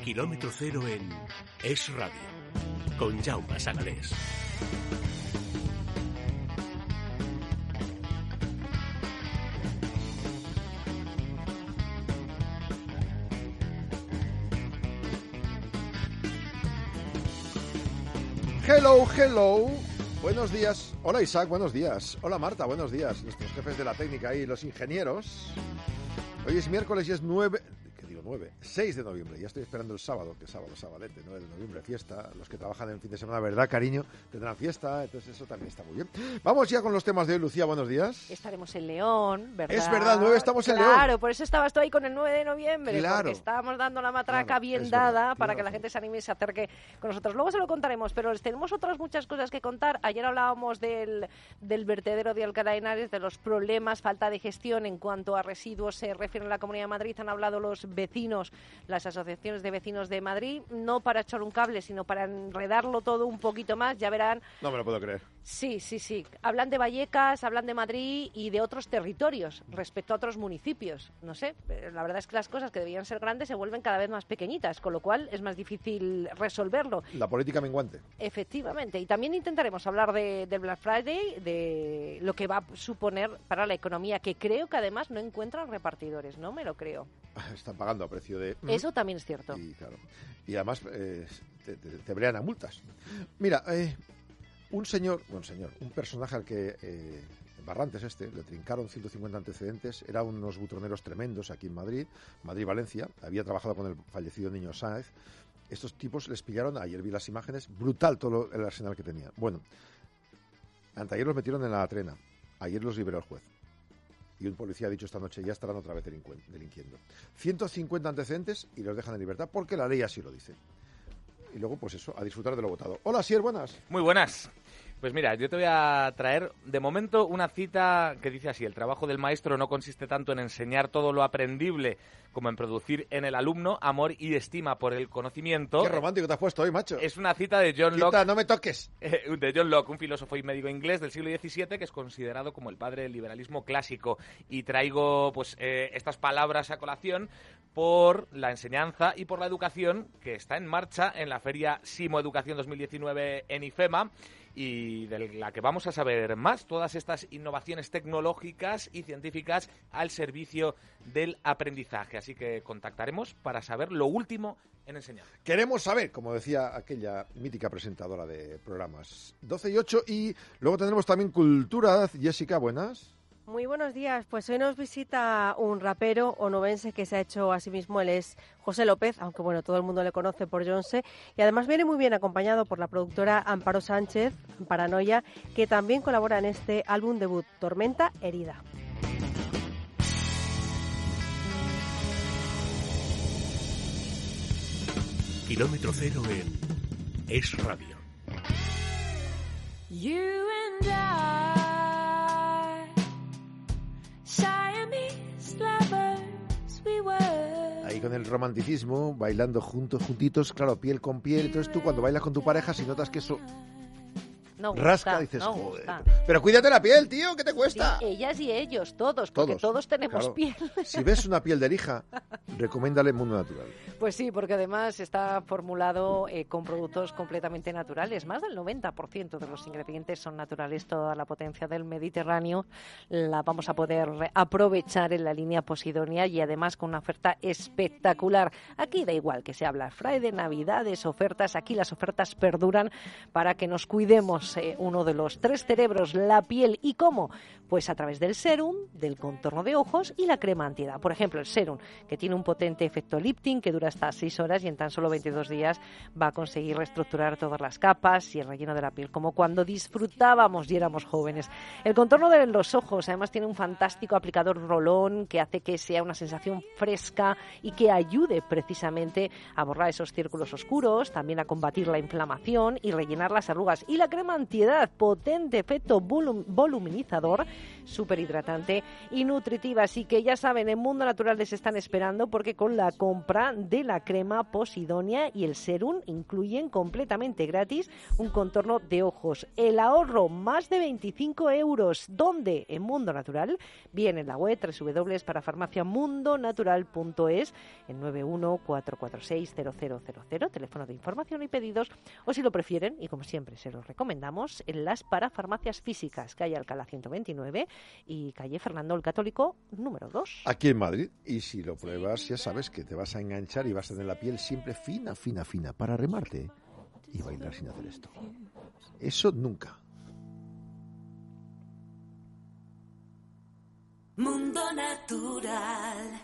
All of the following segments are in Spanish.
Kilómetro Cero en Es Radio, con Jaume Sagalés. Hello, hello. Buenos días. Hola Isaac, buenos días. Hola Marta, buenos días. Nuestros jefes de la técnica y los ingenieros. Hoy es miércoles y es 6 de noviembre. Ya estoy esperando el sábado, que es sabadete, 9 de noviembre, fiesta. Los que trabajan en fin de semana, ¿verdad, cariño? Tendrán fiesta, entonces eso también está muy bien. Vamos ya con los temas de hoy. Lucía, buenos días. Estaremos en León, ¿verdad? Es verdad, 9 estamos en León. Claro, por eso estabas tú ahí con el 9 de noviembre, claro, porque estábamos dando la matraca claro, bien verdad, dada para que la gente se anime y se acerque con nosotros. Luego se lo contaremos, pero tenemos otras muchas cosas que contar. Ayer hablábamos del vertedero de Alcalá de Henares, de los problemas, falta de gestión en cuanto a residuos se refiere a la Comunidad de Madrid. Han hablado los vecinos, las asociaciones de vecinos de Madrid, no para echar un cable, sino para enredarlo todo un poquito más, ya verán. No me lo puedo creer. Sí. Hablan de Vallecas, hablan de Madrid y de otros territorios respecto a otros municipios. No sé, la verdad es que las cosas que debían ser grandes se vuelven cada vez más pequeñitas, con lo cual es más difícil resolverlo. La política menguante. Efectivamente, y también intentaremos hablar del Black Friday, de lo que va a suponer para la economía, que creo que además no encuentran repartidores, no me lo creo. Están pagando a precio de... Eso también es cierto. Y además te brean a multas. Mira, un personaje al que Barrantes le trincaron 150 antecedentes, eran unos butroneros tremendos aquí en Madrid-Valencia, había trabajado con el fallecido Niño Sáez. Estos tipos les pillaron, ayer vi las imágenes, brutal todo el arsenal que tenía. Bueno, anteayer los metieron en la trena, ayer los liberó el juez. Y un policía ha dicho esta noche, ya estarán otra vez delinquiendo. 150 antecedentes y los dejan en libertad porque la ley así lo dice. Y luego, pues eso, a disfrutar de lo votado. Hola, Sier, buenas. Muy buenas. Pues mira, yo te voy a traer, de momento, una cita que dice así: el trabajo del maestro no consiste tanto en enseñar todo lo aprendible como en producir en el alumno amor y estima por el conocimiento. Qué romántico te has puesto hoy, macho. Es una cita de John Locke. No me toques. De John Locke, un filósofo y médico inglés del siglo XVII que es considerado como el padre del liberalismo clásico. Y traigo pues estas palabras a colación por la enseñanza y por la educación que está en marcha en la Feria Simo Educación 2019 en IFEMA, y de la que vamos a saber más, todas estas innovaciones tecnológicas y científicas al servicio del aprendizaje. Así que contactaremos para saber lo último en enseñanza. Queremos saber, como decía aquella mítica presentadora de programas 12 y 8, y luego tendremos también cultura. Jessica, buenas. Muy buenos días. Pues hoy nos visita un rapero onubense que se ha hecho a sí mismo. Él es José López, aunque bueno, todo el mundo le conoce por Jonse, y además viene muy bien acompañado por la productora Amparo Sánchez, Paranoia, que también colabora en este álbum debut, Tormenta Herida. Kilómetro Cero en Es Radio. You and I, Siamese lovers we were. Ahí con el romanticismo, bailando juntitos, claro, piel con piel. Entonces tú cuando bailas con tu pareja, si notas que eso No rasca, gusta, dices, no joder. gusta. Pero cuídate la piel, tío, ¿qué te cuesta? Sí, ellas y ellos, porque todos tenemos claro. piel. Si ves una piel de lija, recomiéndale Mundo Natural. Pues sí, porque además está formulado con productos completamente naturales. Más del 90% de los ingredientes son naturales. Toda la potencia del Mediterráneo la vamos a poder aprovechar en la línea Posidonia, y además con una oferta espectacular. Aquí da igual que sea Black Friday, Navidades, ofertas. Aquí las ofertas perduran para que nos cuidemos uno de los tres cerebros, la piel. ¿Y cómo? Pues a través del serum, del contorno de ojos y la crema antiedad. Por ejemplo, el serum, que tiene un potente efecto lifting que dura hasta 6 horas y en tan solo 22 días va a conseguir reestructurar todas las capas y el relleno de la piel, como cuando disfrutábamos y éramos jóvenes. El contorno de los ojos además tiene un fantástico aplicador rolón que hace que sea una sensación fresca y que ayude precisamente a borrar esos círculos oscuros, también a combatir la inflamación y rellenar las arrugas. Y la crema crema antiedad, potente efecto voluminizador, súper hidratante y nutritiva. Así que ya saben, en Mundo Natural les están esperando porque con la compra de la crema Posidonia y el serum incluyen completamente gratis un contorno de ojos. El ahorro, más de 25 euros. ¿Dónde? En Mundo Natural. Bien, en la web www.parafarmaciamundonatural.es, en 914460000, teléfono de información y pedidos, o si lo prefieren, y como siempre se los recomendamos, en las parafarmacias físicas, calle Alcalá 129 y calle Fernando el Católico número 2. Aquí en Madrid. Y si lo pruebas, ya sabes que te vas a enganchar y vas a tener la piel siempre fina, fina, fina, para remarte y bailar sin hacer esto. Eso nunca. Mundo Natural.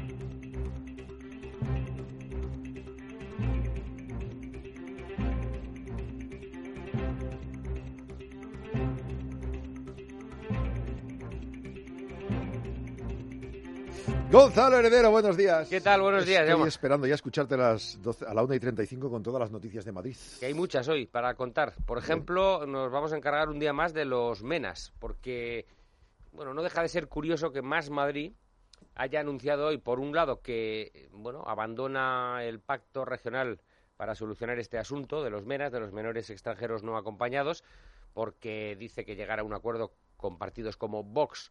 Gonzalo Heredero, buenos días. ¿Qué tal? Buenos días, Estoy Jaume. esperando ya escucharte a las 12, a la 1:35 con todas las noticias de Madrid. Que hay muchas hoy para contar. Por ejemplo, nos vamos a encargar un día más de los menas, porque, bueno, no deja de ser curioso que Más Madrid haya anunciado hoy, por un lado, que, bueno, abandona el pacto regional para solucionar este asunto de los menas, de los menores extranjeros no acompañados, porque dice que llegar a un acuerdo con partidos como Vox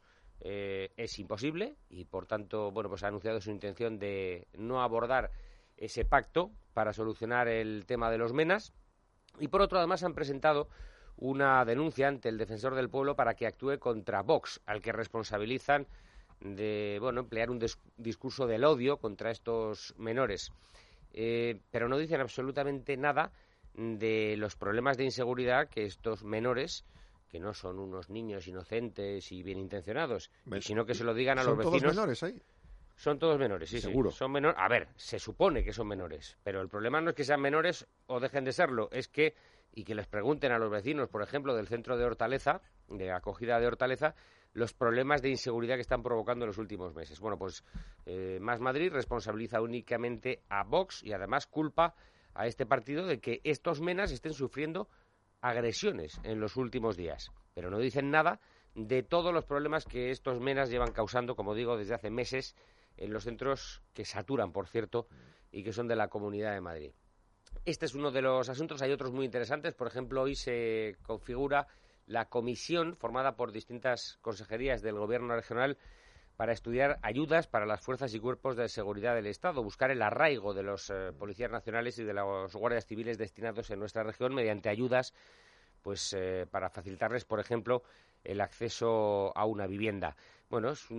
es imposible y, por tanto, bueno, pues ha anunciado su intención de no abordar ese pacto para solucionar el tema de los menas. Y, por otro, además han presentado una denuncia ante el Defensor del Pueblo para que actúe contra Vox, al que responsabilizan de, bueno, emplear un discurso del odio contra estos menores. Pero no dicen absolutamente nada de los problemas de inseguridad que estos menores, que no son unos niños inocentes y bien intencionados, sino que se lo digan a los vecinos. ¿Son todos menores ahí? Son todos menores, sí, Seguro. Sí. Son menores. A ver, se supone que son menores, pero el problema no es que sean menores o dejen de serlo, es que, y que les pregunten a los vecinos, por ejemplo, del centro de Hortaleza, de acogida de Hortaleza, los problemas de inseguridad que están provocando en los últimos meses. Bueno, pues Más Madrid responsabiliza únicamente a Vox y además culpa a este partido de que estos menas estén sufriendo agresiones en los últimos días, pero no dicen nada de todos los problemas que estos menas llevan causando, como digo, desde hace meses en los centros que saturan, por cierto, y que son de la Comunidad de Madrid. Este es uno de los asuntos, hay otros muy interesantes. Por ejemplo, hoy se configura la comisión formada por distintas consejerías del Gobierno regional para estudiar ayudas para las fuerzas y cuerpos de seguridad del Estado, buscar el arraigo de los policías nacionales y de los guardias civiles destinados en nuestra región mediante ayudas, pues para facilitarles, por ejemplo, el acceso a una vivienda. Bueno, es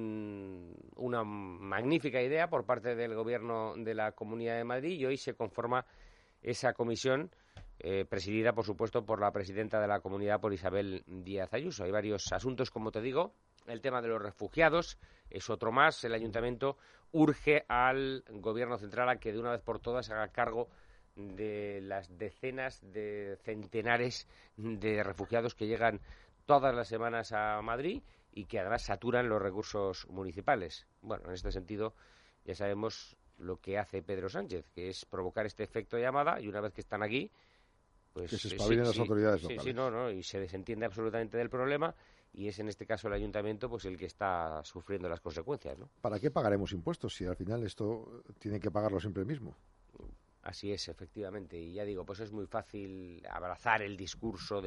una magnífica idea por parte del Gobierno de la Comunidad de Madrid y hoy se conforma esa comisión presidida, por supuesto, por la presidenta de la Comunidad, por Isabel Díaz Ayuso. Hay varios asuntos, como te digo. El tema de los refugiados es otro más. El Ayuntamiento urge al Gobierno central a que de una vez por todas haga cargo de las decenas de centenares de refugiados que llegan todas las semanas a Madrid y que además saturan los recursos municipales. Bueno, en este sentido ya sabemos lo que hace Pedro Sánchez, que es provocar este efecto llamada, y una vez que están aquí, pues que se espabilen las autoridades locales. Sí, no, y se desentiende absolutamente del problema, y es en este caso el Ayuntamiento pues el que está sufriendo las consecuencias, ¿no? ¿Para qué pagaremos impuestos si al final esto tiene que pagarlo siempre el mismo? Así es, efectivamente, y ya digo, pues es muy fácil abrazar el discurso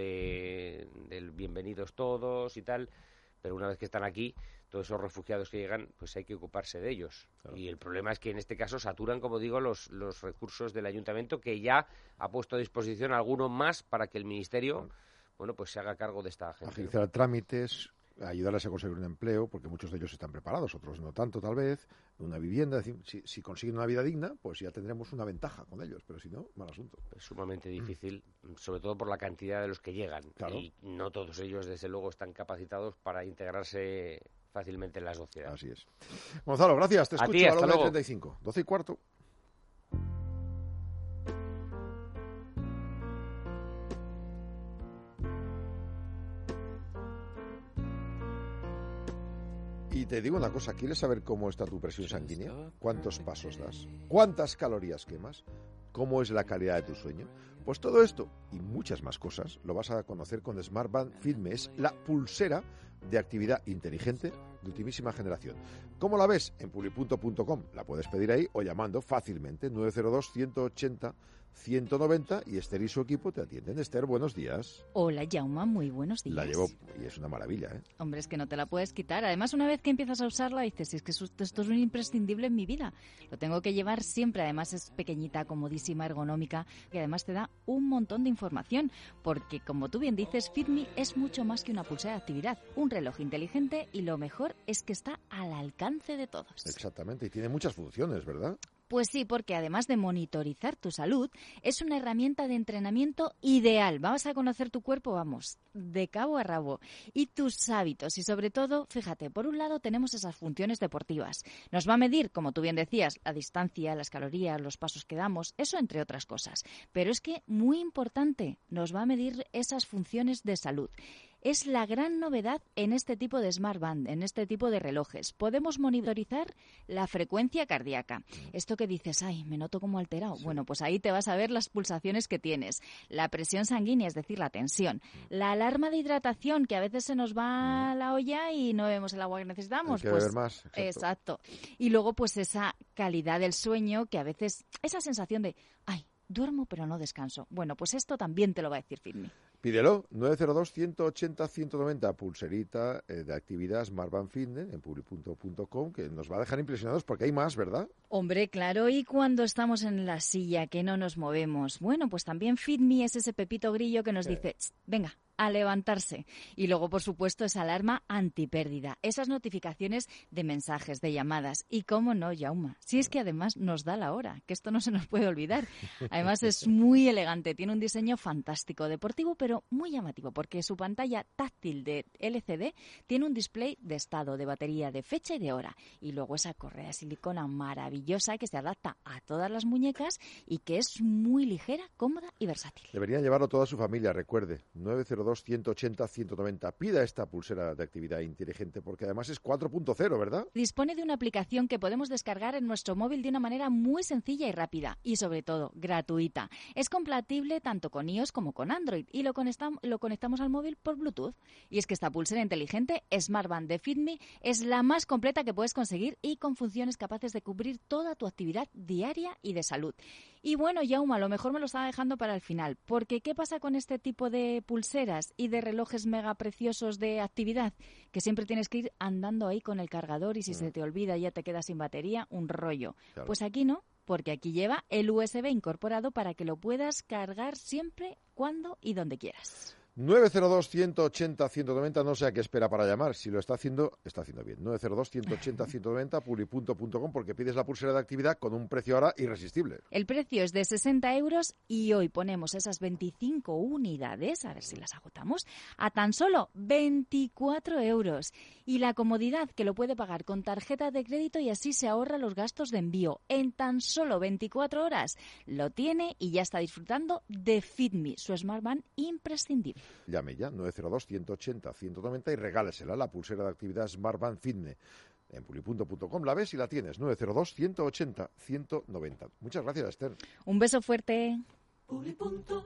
del bienvenidos todos y tal, pero una vez que están aquí, todos esos refugiados que llegan, pues hay que ocuparse de ellos. Claro. Y el problema es que en este caso saturan, como digo, los recursos del Ayuntamiento, que ya ha puesto a disposición alguno más para que el Ministerio, bueno, pues se haga cargo de esta gente. Agilizar trámites, ayudarles a conseguir un empleo, porque muchos de ellos están preparados, otros no tanto tal vez, una vivienda. Es decir, si consiguen una vida digna, pues ya tendremos una ventaja con ellos, pero si no, mal asunto. Es sumamente difícil, sobre todo por la cantidad de los que llegan. Claro. Y no todos ellos, desde luego, están capacitados para integrarse fácilmente en la sociedad. Así es. Gonzalo, gracias. Te escucho a la 1:35, 12:15. Y te digo una cosa, ¿quieres saber cómo está tu presión sanguínea? ¿Cuántos pasos das? ¿Cuántas calorías quemas? cómo es la calidad de tu sueño. Pues todo esto y muchas más cosas lo vas a conocer con Smartband Fitme. Es la pulsera de actividad inteligente de ultimísima generación. ¿Cómo la ves? En publipunto.com. La puedes pedir ahí o llamando fácilmente 902-180-190 y Esther y su equipo te atienden. Esther, buenos días. Hola, Jaume, muy buenos días. La llevo y es una maravilla, ¿eh? Hombre, es que no te la puedes quitar. Además, una vez que empiezas a usarla, dices, es que esto es un imprescindible en mi vida. Lo tengo que llevar siempre. Además, es pequeñita, comodísima, ergonómica y además te da un montón de información. Porque, como tú bien dices, Fitme es mucho más que una pulsera de actividad. Un reloj inteligente y lo mejor es que está al alcance de todos. Exactamente, y tiene muchas funciones, ¿verdad? Pues sí, porque además de monitorizar tu salud, es una herramienta de entrenamiento ideal. Vamos a conocer tu cuerpo, vamos, de cabo a rabo. Y tus hábitos. Y sobre todo, fíjate, por un lado tenemos esas funciones deportivas. Nos va a medir, como tú bien decías, la distancia, las calorías, los pasos que damos, eso entre otras cosas. Pero es que, muy importante, nos va a medir esas funciones de salud. Es la gran novedad en este tipo de Smartband, en este tipo de relojes. Podemos monitorizar la frecuencia cardíaca. Esto que dices, ay, me noto como alterado. Sí. Bueno, pues ahí te vas a ver las pulsaciones que tienes. La presión sanguínea, es decir, la tensión. La alarma de hidratación, que a veces se nos va la olla y no vemos el agua que necesitamos. Hay que beber más. Exacto. Y luego, pues esa calidad del sueño, que a veces, esa sensación de, ay, duermo pero no descanso. Bueno, pues esto también te lo va a decir Fitme. Pídelo, 902-180-190, pulserita de actividad Smartband Fitness en publi.com, que nos va a dejar impresionados porque hay más, ¿verdad? Hombre, claro, y cuando estamos en la silla que no nos movemos, bueno, pues también Fitme es ese pepito grillo que nos dice, venga, a levantarse. Y luego, por supuesto, esa alarma antipérdida, esas notificaciones de mensajes, de llamadas. Y cómo no, Jaume, si es que además nos da la hora, que esto no se nos puede olvidar. Además es muy elegante, tiene un diseño fantástico, deportivo, pero muy llamativo, porque su pantalla táctil de LCD tiene un display de estado, de batería, de fecha y de hora. Y luego esa correa de silicona maravillosa que se adapta a todas las muñecas y que es muy ligera, cómoda y versátil. Deberían llevarlo toda su familia, recuerde, 902-180-190. Pida esta pulsera de actividad inteligente porque además es 4.0, ¿verdad? Dispone de una aplicación que podemos descargar en nuestro móvil de una manera muy sencilla y rápida y sobre todo gratuita. Es compatible tanto con iOS como con Android y lo conectamos al móvil por Bluetooth. Y es que esta pulsera inteligente Smartband de Fitme es la más completa que puedes conseguir y con funciones capaces de cubrir toda tu actividad diaria y de salud. Y bueno, Jaume, a lo mejor me lo estaba dejando para el final, porque ¿qué pasa con este tipo de pulseras y de relojes mega preciosos de actividad? Que siempre tienes que ir andando ahí con el cargador y si se te olvida ya te quedas sin batería, un rollo. Claro. Pues aquí no, porque aquí lleva el USB incorporado para que lo puedas cargar siempre, cuando y donde quieras. 902-180-190, no sé a qué espera para llamar. Si lo está haciendo bien. 902-180-190, publi.com, porque pides la pulsera de actividad con un precio ahora irresistible. El precio es de 60 euros y hoy ponemos esas 25 unidades, a ver si las agotamos, a tan solo 24 euros. Y la comodidad que lo puede pagar con tarjeta de crédito y así se ahorra los gastos de envío. En tan solo 24 horas lo tiene y ya está disfrutando de Fitme, su Smartband imprescindible. Llame ya, 902-180-190 y regálesela, la pulsera de actividad Smartband Fitness. En publi.com la ves y la tienes, 902-180-190. Muchas gracias, Esther. Un beso fuerte. Publi.com.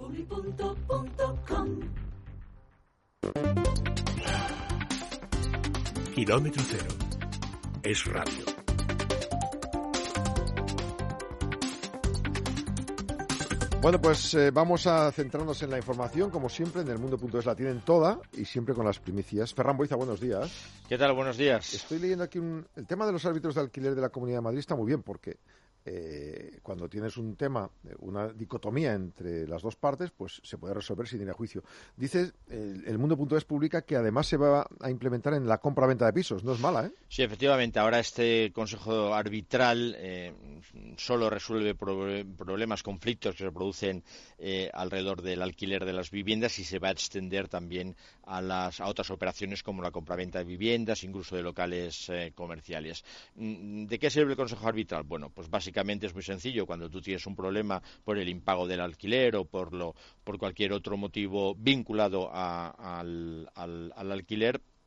Kilómetro cero. Es radio. Bueno, pues vamos a centrarnos en la información, como siempre, en el mundo.es la tienen toda y siempre con las primicias. Ferran Boiza, buenos días. ¿Qué tal? Buenos días. Estoy leyendo aquí el tema de los árbitros de alquiler de la Comunidad de Madrid está muy bien porque cuando tienes un tema, una dicotomía entre las dos partes, pues se puede resolver sin ir a juicio. Dice, el mundo.es publica que además se va a implementar en la compra-venta de pisos. No es mala, ¿eh? Sí, efectivamente. Ahora este consejo arbitral solo resuelve problemas, conflictos que se producen alrededor del alquiler de las viviendas y se va a extender también a otras operaciones como la compraventa de viviendas, incluso de locales comerciales. ¿De qué sirve el consejo arbitral? Bueno, pues básicamente es muy sencillo. Cuando tú tienes un problema por el impago del alquiler o por cualquier otro motivo vinculado al alquiler,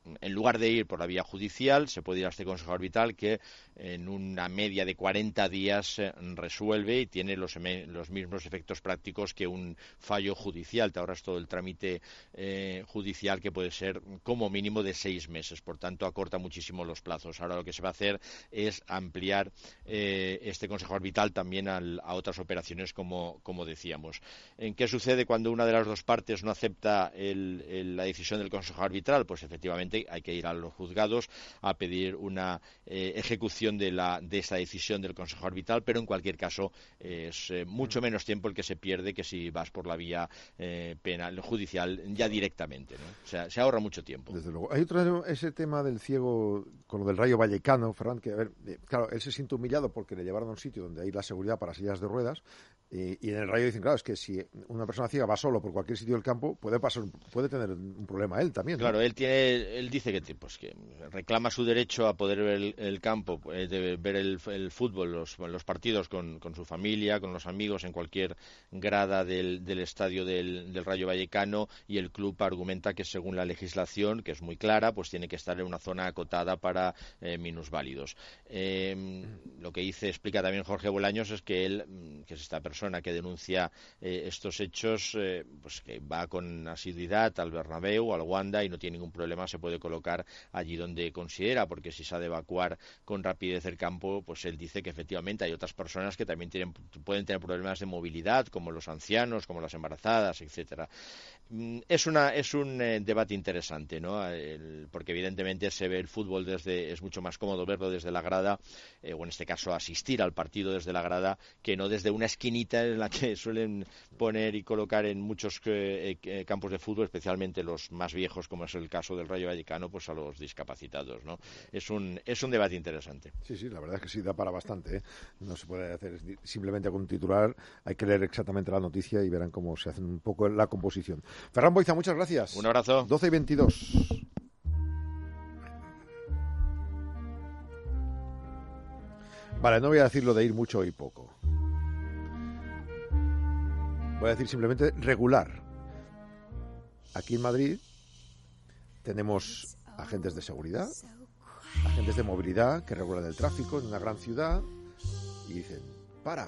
en lugar de ir por la vía judicial, se puede ir a este consejo arbitral que en una media de 40 días resuelve y tiene los mismos efectos prácticos que un fallo judicial. Te ahorras todo el trámite judicial, que puede ser como mínimo de 6 meses. Por tanto, acorta muchísimo los plazos. Ahora lo que se va a hacer es ampliar este consejo arbitral también a otras operaciones, como decíamos. ¿En qué sucede cuando una de las dos partes no acepta la decisión del consejo arbitral? Pues efectivamente hay que ir a los juzgados a pedir una ejecución de esta decisión del consejo arbitral, pero en cualquier caso es mucho menos tiempo el que se pierde que si vas por la vía penal judicial ya directamente, ¿no? O sea, se ahorra mucho tiempo. Desde luego. Hay otro, ese tema del ciego con lo del Rayo Vallecano, Ferran, que a ver, claro, él se siente humillado porque le llevaron a un sitio donde hay la seguridad para sillas de ruedas, y en el Rayo dicen, claro, es que si una persona ciega va solo por cualquier sitio del campo, puede tener un problema él también, ¿no? Claro, él dice que reclama su derecho a poder ver el campo, de ver el fútbol, los partidos con su familia, con los amigos, en cualquier grada del estadio del Rayo Vallecano, y el club argumenta que según la legislación, que es muy clara, pues tiene que estar en una zona acotada para minusválidos. Lo que explica también Jorge Bolaños es que él, que es esta persona que denuncia estos hechos, pues que va con asiduidad al Bernabéu, al Wanda, y no tiene ningún problema, se puede colocar allí donde considera, porque si se ha de evacuar con rapidez el campo, pues él dice que efectivamente hay otras personas que también pueden tener problemas de movilidad, como los ancianos, como las embarazadas, etcétera. Es un debate interesante, ¿no? Porque evidentemente se ve el fútbol es mucho más cómodo verlo desde la grada, o en este caso asistir al partido desde la grada, que no desde una esquinita en la que suelen poner y colocar en muchos campos de fútbol, especialmente los más viejos, como es el caso del Rayo Vallecano, pues a los discapacitados, ¿no? Es un debate interesante. Sí, la verdad es que sí, da para bastante, ¿eh? No se puede hacer simplemente con un titular, hay que leer exactamente la noticia y verán cómo se hace un poco la composición. Ferran Boiza, muchas gracias. Un abrazo. 12:22. Vale, no voy a decir lo de ir mucho y poco. Voy a decir simplemente regular. Aquí en Madrid tenemos agentes de seguridad, agentes de movilidad que regulan el tráfico en una gran ciudad y dicen, para,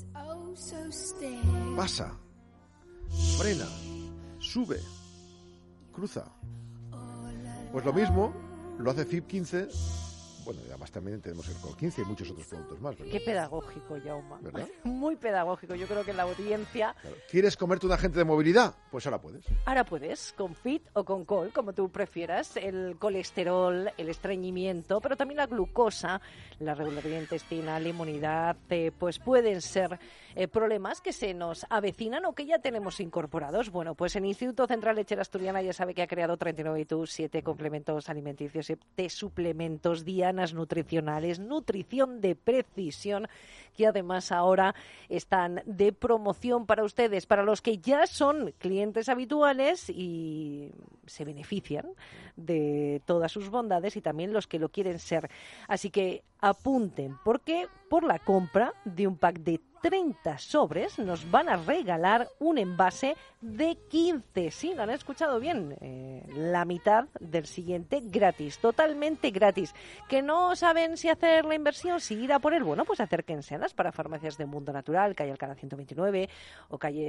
pasa, frena, sube, cruza. Pues lo mismo lo hace FIP 15. Bueno, y además también tenemos el COL 15 y muchos otros productos más, ¿verdad? Qué pedagógico, Jaume. ¿Verdad? Muy pedagógico. Yo creo que la audiencia... Claro. ¿Quieres comerte un agente de movilidad? Pues ahora puedes. Ahora puedes, con FIT o con COL, como tú prefieras. El colesterol, el estreñimiento, pero también la glucosa, la regularidad intestinal, la inmunidad, pues pueden ser problemas que se nos avecinan o que ya tenemos incorporados. Bueno, pues el Instituto Central Lechera Asturiana ya sabe que ha creado 39+7 complementos alimenticios, 7 suplementos, dianas nutricionales, nutrición de precisión, que además ahora están de promoción para ustedes, para los que ya son clientes habituales y se benefician de todas sus bondades, y también los que lo quieren ser. Así que apunten, porque por la compra de un pack de 30 sobres nos van a regalar un envase de 15. Sí, lo han escuchado bien. La mitad del siguiente gratis, totalmente gratis. ¿Que no saben si hacer la inversión, si ir a por él? Bueno, pues acérquense a las parafarmacias de Mundo Natural, calle Alcalá 129 o calle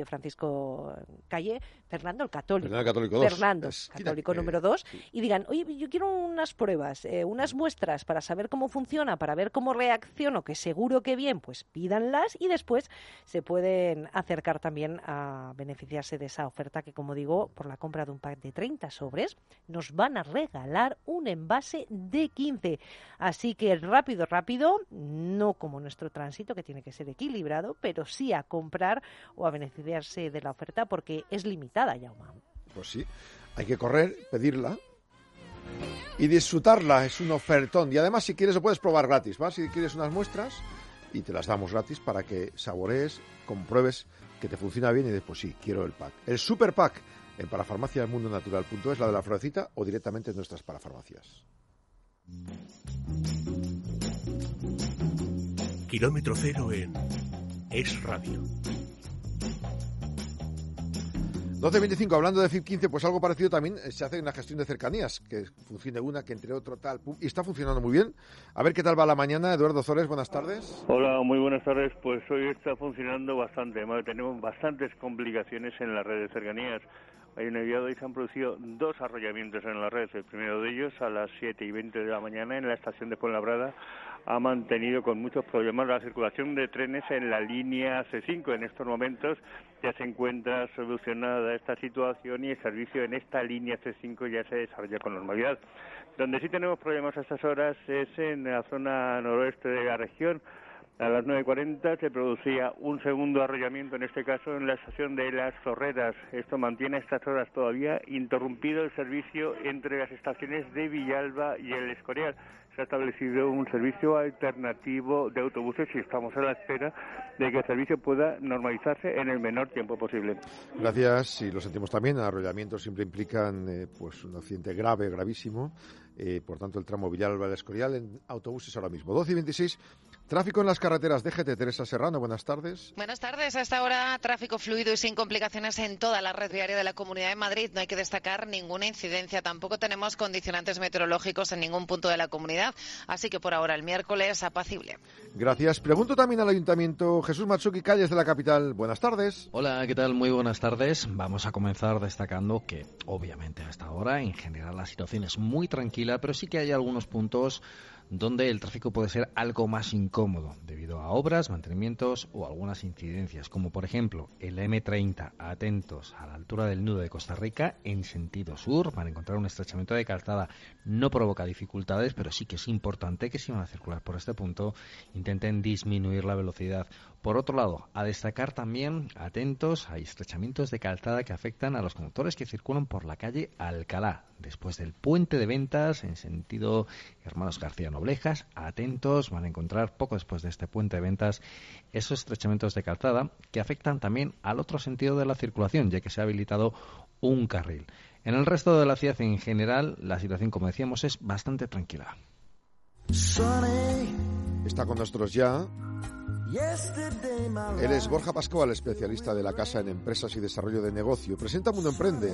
Fernando el Católico. Fernando Católico número 2. Sí. Y digan, oye, yo quiero unas pruebas, unas muestras para saber cómo funciona, para ver cómo reacciono, que seguro que bien, pues pídanlas y después se pueden acercar también a beneficiarse de esa oferta que, como digo, por la compra de un pack de 30 sobres nos van a regalar un envase de 15. Así que rápido, no como nuestro tránsito, que tiene que ser equilibrado, pero sí a comprar o a beneficiarse de la oferta porque es limitada, Jaume. Pues sí, hay que correr, pedirla y disfrutarla, es un ofertón. Y además, si quieres, lo puedes probar gratis, ¿va? Si quieres unas muestras, y te las damos gratis para que saborees, compruebes que te funciona bien y después sí, quiero el pack. El super pack en parafarmaciamundonatural.es, la de la florecita, o directamente en nuestras parafarmacias. Kilómetro cero en Es Radio. 12.25, hablando de FIP15, pues algo parecido también se hace en la gestión de cercanías, que funcione una, que entre otro tal, y está funcionando muy bien. A ver qué tal va la mañana. Eduardo Zores, buenas tardes. Hola, muy buenas tardes. Pues hoy está funcionando bastante, tenemos bastantes complicaciones en la red de cercanías. Hay una día de hoy se han producido 2 arrollamientos en la red. El primero de ellos, a las 7:20 de la mañana, en la estación de Fuenlabrada, ha mantenido con muchos problemas la circulación de trenes en la línea C5. En estos momentos ya se encuentra solucionada esta situación y el servicio en esta línea C5 ya se desarrolla con normalidad. Donde sí tenemos problemas a estas horas es en la zona noroeste de la región. A las 9:40 se producía un segundo arrollamiento, en este caso en la estación de Las Zorreras. Esto mantiene a estas horas todavía interrumpido el servicio entre las estaciones de Villalba y El Escorial. Se ha establecido un servicio alternativo de autobuses y estamos a la espera de que el servicio pueda normalizarse en el menor tiempo posible. Gracias, y lo sentimos también. Arrollamientos siempre implican pues un accidente grave, gravísimo. Por tanto, el tramo Villalba-El Escorial en autobuses ahora mismo. 12:26, tráfico en las carreteras. DGT, Teresa Serrano, buenas tardes. Buenas tardes. A esta hora, tráfico fluido y sin complicaciones en toda la red viaria de la Comunidad de Madrid. No hay que destacar ninguna incidencia. Tampoco tenemos condicionantes meteorológicos en ningún punto de la comunidad. Así que por ahora, el miércoles, apacible. Gracias. Pregunto también al Ayuntamiento. Jesús Matsuki, calles de la capital. Buenas tardes. Hola, ¿qué tal? Muy buenas tardes. Vamos a comenzar destacando que, obviamente, hasta ahora, en general, la situación es muy tranquila, pero sí que hay algunos puntos donde el tráfico puede ser algo más incómodo debido a obras, mantenimientos o algunas incidencias, como por ejemplo el M30, atentos, a la altura del nudo de Costa Rica en sentido sur, van a encontrar un estrechamiento de calzada. No provoca dificultades, pero sí que es importante que si van a circular por este punto intenten disminuir la velocidad. Por otro lado, a destacar también, atentos, hay estrechamientos de calzada que afectan a los conductores que circulan por la calle Alcalá, después del puente de Ventas en sentido Hermanos García Noblejas. Atentos, van a encontrar poco después de este puente de Ventas esos estrechamientos de calzada que afectan también al otro sentido de la circulación, ya que se ha habilitado un carril. En el resto de la ciudad en general, la situación, como decíamos, es bastante tranquila. Está con nosotros ya. Él es Borja Pascual, especialista de la Casa en Empresas y Desarrollo de Negocio. Presenta Mundo Emprende.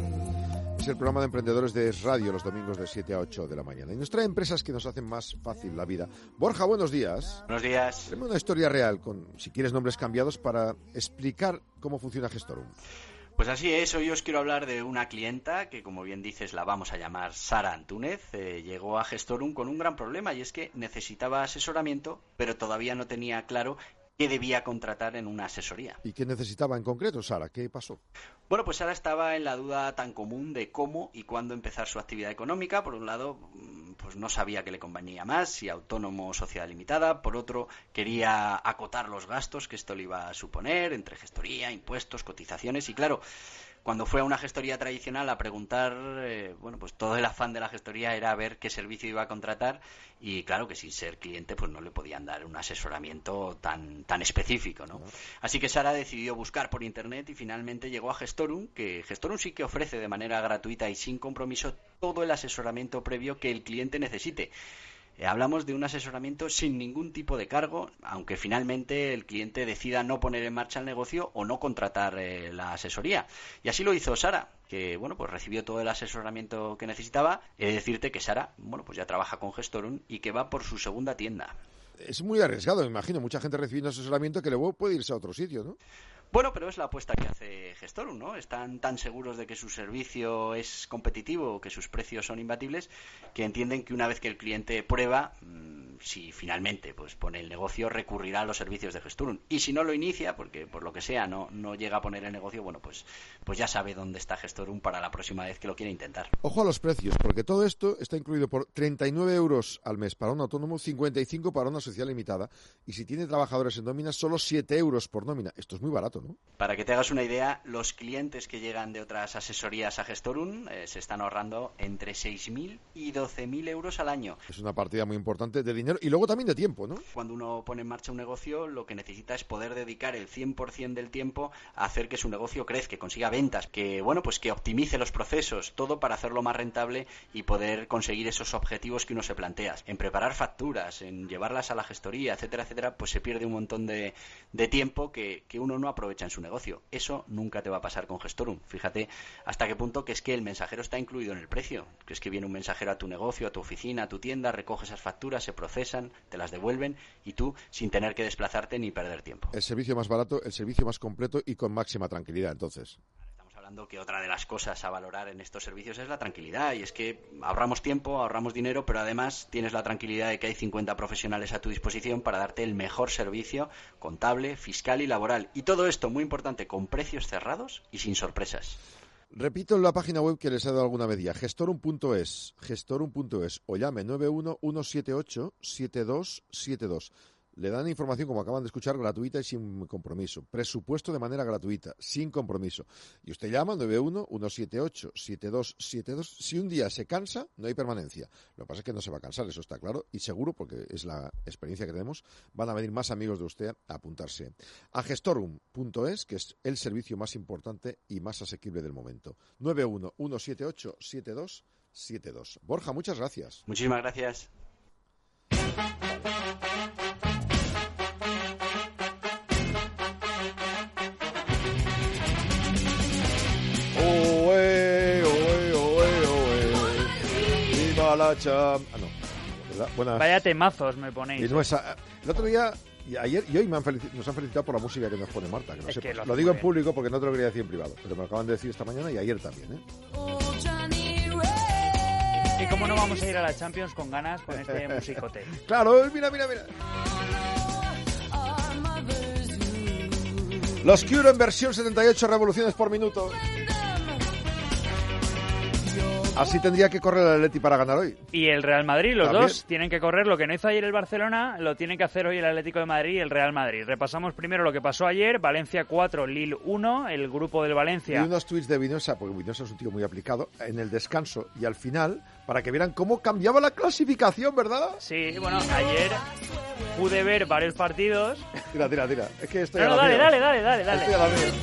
Es el programa de emprendedores de Es Radio los domingos de 7 a 8 de la mañana. Y nos trae empresas que nos hacen más fácil la vida. Borja, buenos días. Buenos días. Tenemos una historia real, con, si quieres, nombres cambiados para explicar cómo funciona Gestorum. Pues así es, hoy os quiero hablar de una clienta que, como bien dices, la vamos a llamar Sara Antúnez. Llegó a Gestorum con un gran problema y es que necesitaba asesoramiento, pero todavía no tenía claro qué debía contratar en una asesoría. ¿Y qué necesitaba en concreto, Sara? ¿Qué pasó? Bueno, pues Sara estaba en la duda tan común de cómo y cuándo empezar su actividad económica. Por un lado, pues no sabía qué le convenía más, si autónomo o sociedad limitada. Por otro, quería acotar los gastos que esto le iba a suponer entre gestoría, impuestos, cotizaciones. Y claro, cuando fue a una gestoría tradicional a preguntar, bueno, pues todo el afán de la gestoría era ver qué servicio iba a contratar y claro que sin ser cliente pues no le podían dar un asesoramiento tan específico, ¿no? Así que Sara decidió buscar por internet y finalmente llegó a Gestorum, que Gestorum sí que ofrece de manera gratuita y sin compromiso todo el asesoramiento previo que el cliente necesite. Hablamos de un asesoramiento sin ningún tipo de cargo, aunque finalmente el cliente decida no poner en marcha el negocio o no contratar la asesoría. Y así lo hizo Sara, que bueno, pues recibió todo el asesoramiento que necesitaba. He de decirte que Sara, bueno, pues ya trabaja con Gestorum y que va por su segunda tienda. Es muy arriesgado, me imagino, mucha gente recibiendo asesoramiento que luego puede irse a otro sitio, ¿no? Bueno, pero es la apuesta que hace Gestorum, ¿no? Están tan seguros de que su servicio es competitivo, que sus precios son imbatibles, que entienden que una vez que el cliente prueba, si finalmente pues pone el negocio, recurrirá a los servicios de Gestorum. Y si no lo inicia, porque por lo que sea no llega a poner el negocio, bueno, pues ya sabe dónde está Gestorum para la próxima vez que lo quiera intentar. Ojo a los precios, porque todo esto está incluido por 39 euros al mes para un autónomo, 55 para una sociedad limitada, y si tiene trabajadores en nómina, solo 7 euros por nómina. Esto es muy barato, ¿no? Para que te hagas una idea, los clientes que llegan de otras asesorías a Gestorum se están ahorrando entre 6.000 y 12.000 euros al año. Es una partida muy importante de dinero y luego también de tiempo, ¿no? Cuando uno pone en marcha un negocio, lo que necesita es poder dedicar el 100% del tiempo a hacer que su negocio crezca, que consiga ventas, que bueno, pues que optimice los procesos, todo para hacerlo más rentable y poder conseguir esos objetivos que uno se plantea. En preparar facturas, en llevarlas a la gestoría, etcétera, etcétera, pues se pierde un montón de tiempo que uno no aprovecha aprovecha en su negocio. Eso nunca te va a pasar con Gestorum. Fíjate hasta qué punto que es que el mensajero está incluido en el precio. Que es que viene un mensajero a tu negocio, a tu oficina, a tu tienda, recoge esas facturas, se procesan, te las devuelven y tú sin tener que desplazarte ni perder tiempo. El servicio más barato, el servicio más completo y con máxima tranquilidad, entonces. Hablando que otra de las cosas a valorar en estos servicios es la tranquilidad, y es que ahorramos tiempo, ahorramos dinero, pero además tienes la tranquilidad de que hay 50 profesionales a tu disposición para darte el mejor servicio contable, fiscal y laboral. Y todo esto, muy importante, con precios cerrados y sin sorpresas. Repito la página web que les he dado alguna medida, gestorum.es, o llame 911787272. Le dan información, como acaban de escuchar, gratuita y sin compromiso. Presupuesto de manera gratuita, sin compromiso. Y usted llama 911787272. Si un día se cansa, no hay permanencia. Lo que pasa es que no se va a cansar, eso está claro. Y seguro, porque es la experiencia que tenemos, van a venir más amigos de usted a apuntarse a gestorum.es, que es el servicio más importante y más asequible del momento. 911787272. Borja, muchas gracias. Muchísimas gracias. Viva la no, ¿verdad? Buenas. Vaya temazos me ponéis. Y no esa, el otro día, ayer y hoy nos han felicitado por la música que nos pone Marta, que no sepas. Que lo digo en público porque no te lo quería decir en privado, pero me lo acaban de decir esta mañana y ayer también, ¿eh? ¿Y cómo no vamos a ir a la Champions con ganas con este musicote? Claro, mira. Los Cure en versión 78 revoluciones por minuto. Así tendría que correr el Atleti para ganar hoy. Y el Real Madrid, los ¿también? Dos tienen que correr. Lo que no hizo ayer el Barcelona, lo tiene que hacer hoy el Atlético de Madrid y el Real Madrid. Repasamos primero lo que pasó ayer. Valencia 4, Lille 1, el grupo del Valencia. Y unos tuits de Vinosa, porque Vinosa es un tío muy aplicado, en el descanso y al final, para que vieran cómo cambiaba la clasificación, ¿verdad? Sí, bueno, ayer pude ver varios partidos. Tira. Es que estoy dale. Estoy a la mía.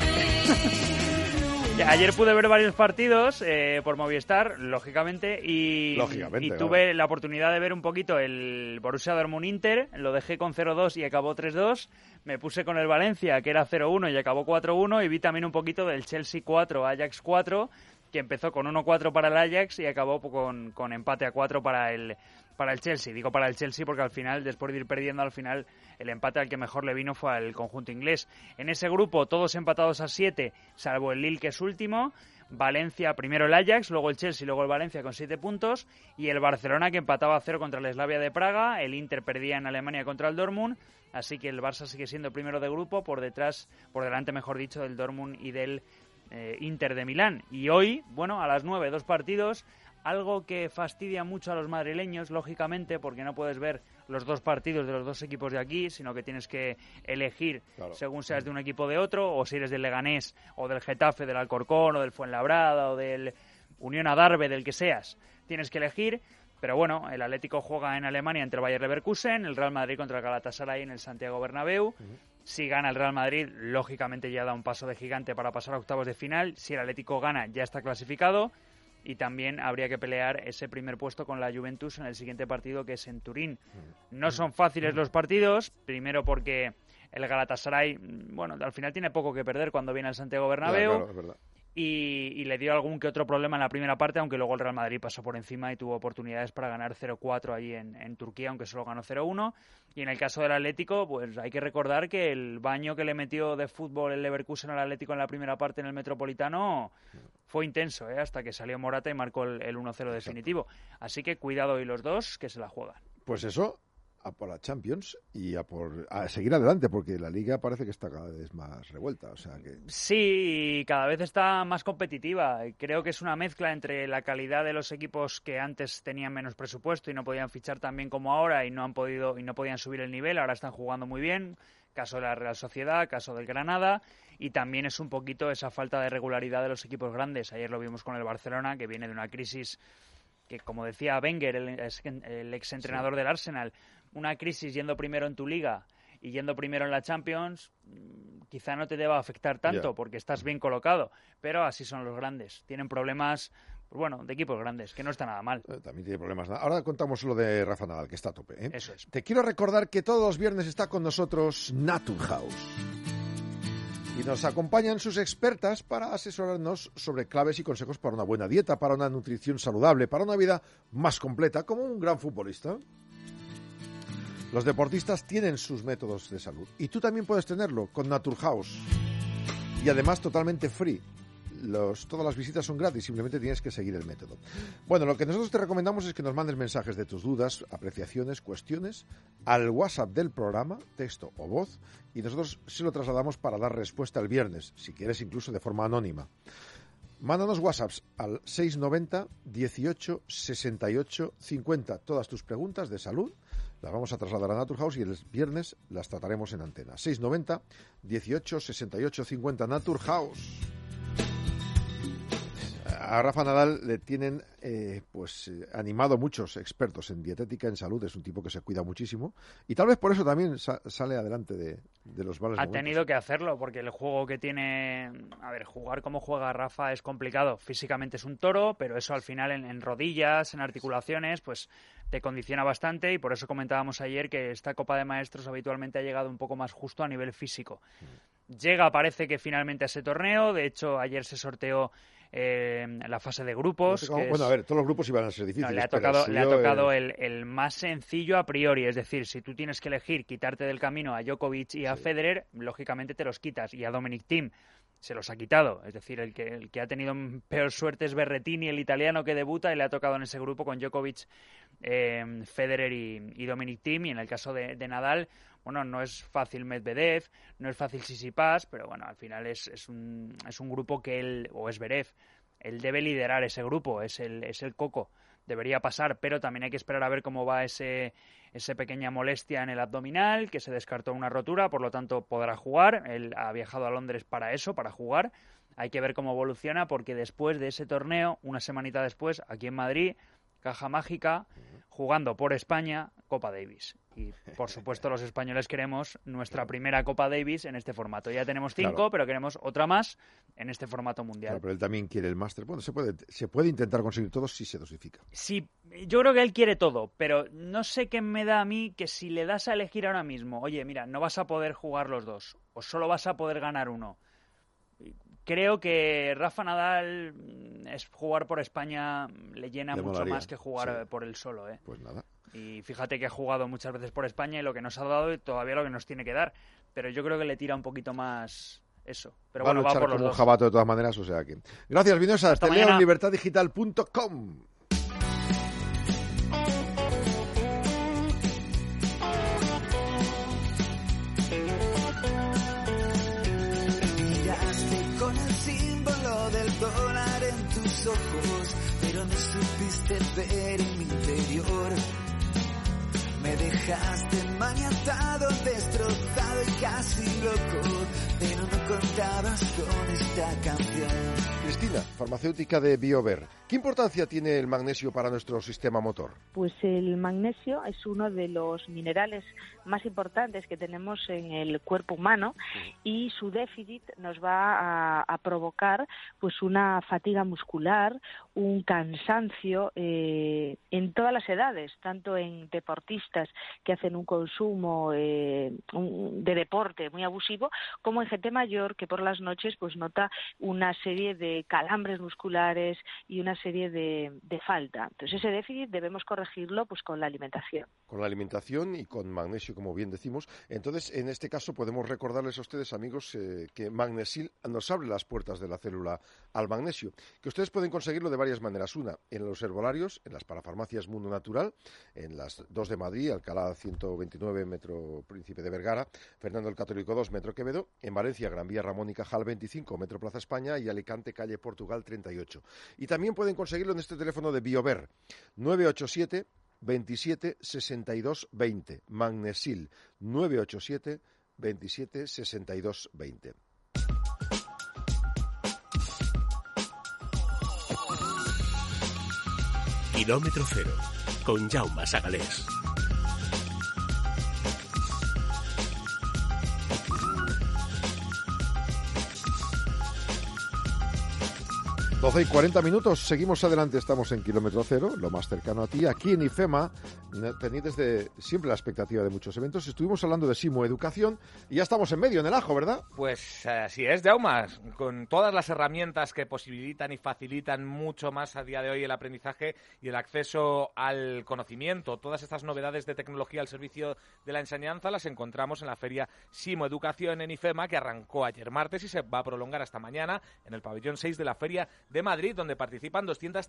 Ayer pude ver varios partidos por Movistar, lógicamente, y tuve la oportunidad de ver un poquito el Borussia Dortmund-Inter, lo dejé con 0-2 y acabó 3-2, me puse con el Valencia, que era 0-1 y acabó 4-1, y vi también un poquito del Chelsea 4, Ajax 4, que empezó con 1-4 para el Ajax y acabó con empate a 4 para el Chelsea. Digo para el Chelsea porque al final, después de ir perdiendo, al final el empate al que mejor le vino fue al conjunto inglés. En ese grupo todos empatados a 7, salvo el Lille, que es último. Valencia, primero el Ajax, luego el Chelsea, luego el Valencia con 7 puntos. Y el Barcelona, que empataba a 0 contra el Slavia de Praga. El Inter perdía en Alemania contra el Dortmund. Así que el Barça sigue siendo primero de grupo, por delante, mejor dicho, del Dortmund y del Inter de Milán. Y hoy, bueno, a las 9, 2 partidos. Algo que fastidia mucho a los madrileños, lógicamente, porque no puedes ver los dos partidos de los dos equipos de aquí, sino que tienes que elegir según seas de un equipo o de otro, o si eres del Leganés, o del Getafe, del Alcorcón, o del Fuenlabrada, o del Unión Adarve, del que seas. Tienes que elegir, pero bueno, el Atlético juega en Alemania entre Bayer Leverkusen, el Real Madrid contra el Galatasaray en el Santiago Bernabéu. Si gana el Real Madrid, lógicamente ya da un paso de gigante para pasar a octavos de final. Si el Atlético gana, ya está clasificado. Y también habría que pelear ese primer puesto con la Juventus en el siguiente partido, que es en Turín. No son fáciles los partidos, primero porque el Galatasaray, bueno, al final tiene poco que perder cuando viene al Santiago Bernabéu. Claro, es verdad. Y le dio algún que otro problema en la primera parte, aunque luego el Real Madrid pasó por encima y tuvo oportunidades para ganar 0-4 allí en Turquía, aunque solo ganó 0-1. Y en el caso del Atlético, pues hay que recordar que el baño que le metió de fútbol el Leverkusen al Atlético en la primera parte en el Metropolitano fue intenso, hasta que salió Morata y marcó el 1-0 definitivo. Así que cuidado hoy los dos, que se la juegan. Pues eso, a por la Champions y a seguir adelante, porque la Liga parece que está cada vez más revuelta. O sea que... Sí, y cada vez está más competitiva. Creo que es una mezcla entre la calidad de los equipos que antes tenían menos presupuesto y no podían fichar tan bien como ahora y no podían subir el nivel. Ahora están jugando muy bien. Caso de la Real Sociedad, caso del Granada. Y también es un poquito esa falta de regularidad de los equipos grandes. Ayer lo vimos con el Barcelona, que viene de una crisis que, como decía Wenger, el exentrenador del Arsenal, una crisis yendo primero en tu liga y yendo primero en la Champions, quizá no te deba afectar tanto porque estás bien colocado, pero así son los grandes. Tienen problemas, pues bueno, de equipos grandes, que no está nada mal. También tiene problemas. Ahora contamos lo de Rafa Nadal, que está a tope, ¿eh? Eso es. Te quiero recordar que todos los viernes está con nosotros Naturhaus. Y nos acompañan sus expertas para asesorarnos sobre claves y consejos para una buena dieta, para una nutrición saludable, para una vida más completa, como un gran futbolista. Los deportistas tienen sus métodos de salud y tú también puedes tenerlo con Naturhaus. Y además totalmente free. Todas las visitas son gratis, simplemente tienes que seguir el método. Bueno, lo que nosotros te recomendamos es que nos mandes mensajes de tus dudas, apreciaciones, cuestiones al WhatsApp del programa, texto o voz, y nosotros se lo trasladamos para dar respuesta el viernes, si quieres incluso de forma anónima. Mándanos WhatsApps al 690 18 68 50. Todas tus preguntas de salud las vamos a trasladar a Naturhaus y el viernes las trataremos en antena. 690 18 68 50 Naturhaus. A Rafa Nadal le tienen animado muchos expertos en dietética, en salud. Es un tipo que se cuida muchísimo y tal vez por eso también sale adelante de los malos momentos. Ha tenido que hacerlo porque el juego que tiene... A ver, jugar como juega Rafa es complicado. Físicamente es un toro, pero eso al final en rodillas, en articulaciones, pues te condiciona bastante y por eso comentábamos ayer que esta Copa de Maestros habitualmente ha llegado un poco más justo a nivel físico. Llega, parece que finalmente a ese torneo. De hecho, ayer se sorteó la fase de grupos. Bueno, a ver, todos los grupos iban a ser difíciles. No, le ha tocado el más sencillo a priori. Es decir, si tú tienes que elegir quitarte del camino a Djokovic y a Federer, lógicamente te los quitas. Y a Dominic Thiem se los ha quitado. Es decir, el que ha tenido peor suerte es Berrettini, el italiano que debuta, y le ha tocado en ese grupo con Djokovic, Federer y Dominic Thiem. Y en el caso de Nadal, bueno, no es fácil Medvedev, no es fácil Tsitsipas, pero bueno, al final es un grupo que él, o es Zverev, él debe liderar ese grupo, es el coco, debería pasar, pero también hay que esperar a ver cómo va ese pequeña molestia en el abdominal, que se descartó una rotura, por lo tanto podrá jugar. Él ha viajado a Londres para eso, para jugar. Hay que ver cómo evoluciona, porque después de ese torneo, una semanita después, aquí en Madrid, Caja Mágica, jugando por España, Copa Davis. Y, por supuesto, los españoles queremos nuestra primera Copa Davis en este formato. Ya tenemos 5, claro, pero queremos otra más en este formato mundial. Claro, pero él también quiere el máster. Bueno, se puede intentar conseguir todo si se dosifica. Sí, yo creo que él quiere todo, pero no sé qué me da a mí que si le das a elegir ahora mismo, oye, mira, no vas a poder jugar los dos, o solo vas a poder ganar uno. Creo que Rafa Nadal, jugar por España le llena mucho más que jugar por él solo. Pues nada. Y fíjate que ha jugado muchas veces por España y lo que nos ha dado y todavía lo que nos tiene que dar. Pero yo creo que le tira un poquito más eso. Pero va bueno, a luchar va por los como dos. un jabato de todas maneras, o sea que... Gracias, Vinosa. Te leo en libertaddigital.com. Con el símbolo del dólar en tus ojos, pero no supiste ver en mi interior. Me dejaste maniatado, destrozado y casi loco, pero no contabas con esta canción. Cristina, farmacéutica de BioVer. ¿Qué importancia tiene el magnesio para nuestro sistema motor? Pues el magnesio es uno de los minerales más importantes que tenemos en el cuerpo humano y su déficit nos va a provocar pues una fatiga muscular, un cansancio en todas las edades, tanto en deportistas que hacen un consumo de deporte muy abusivo, como en gente mayor que por las noches pues nota una serie de calambres musculares y una serie de falta. Entonces ese déficit debemos corregirlo pues con la alimentación. Con la alimentación y con magnesio, como bien decimos. Entonces, en este caso podemos recordarles a ustedes, amigos, que Magnesil nos abre las puertas de la célula al magnesio, que ustedes pueden conseguirlo de varias maneras. Una, en los herbolarios, en las parafarmacias Mundo Natural, en las 2 de Madrid, Alcalá 129, Metro Príncipe de Vergara, Fernando el Católico 2, Metro Quevedo, en Valencia, Gran Vía Ramón y Cajal 25, Metro Plaza España, y Alicante, calle Portugal 38. Y también pueden conseguirlo en este teléfono de BioVer, 987 27 62 20. Magnesil, 987 27 62 20. Kilómetro Cero, con Jaume Sagalés. 12 y 40 minutos, seguimos adelante, estamos en Kilómetro Cero, lo más cercano a ti, aquí en IFEMA, pendientes de siempre la expectativa de muchos eventos. Estuvimos hablando de Simo Educación y ya estamos en medio, en el ajo, ¿verdad? Pues así es, Jaume, con todas las herramientas que posibilitan y facilitan mucho más a día de hoy el aprendizaje y el acceso al conocimiento. Todas estas novedades de tecnología al servicio de la enseñanza las encontramos en la feria Simo Educación en IFEMA, que arrancó ayer martes y se va a prolongar hasta mañana en el pabellón 6 de la feria de Madrid, donde participan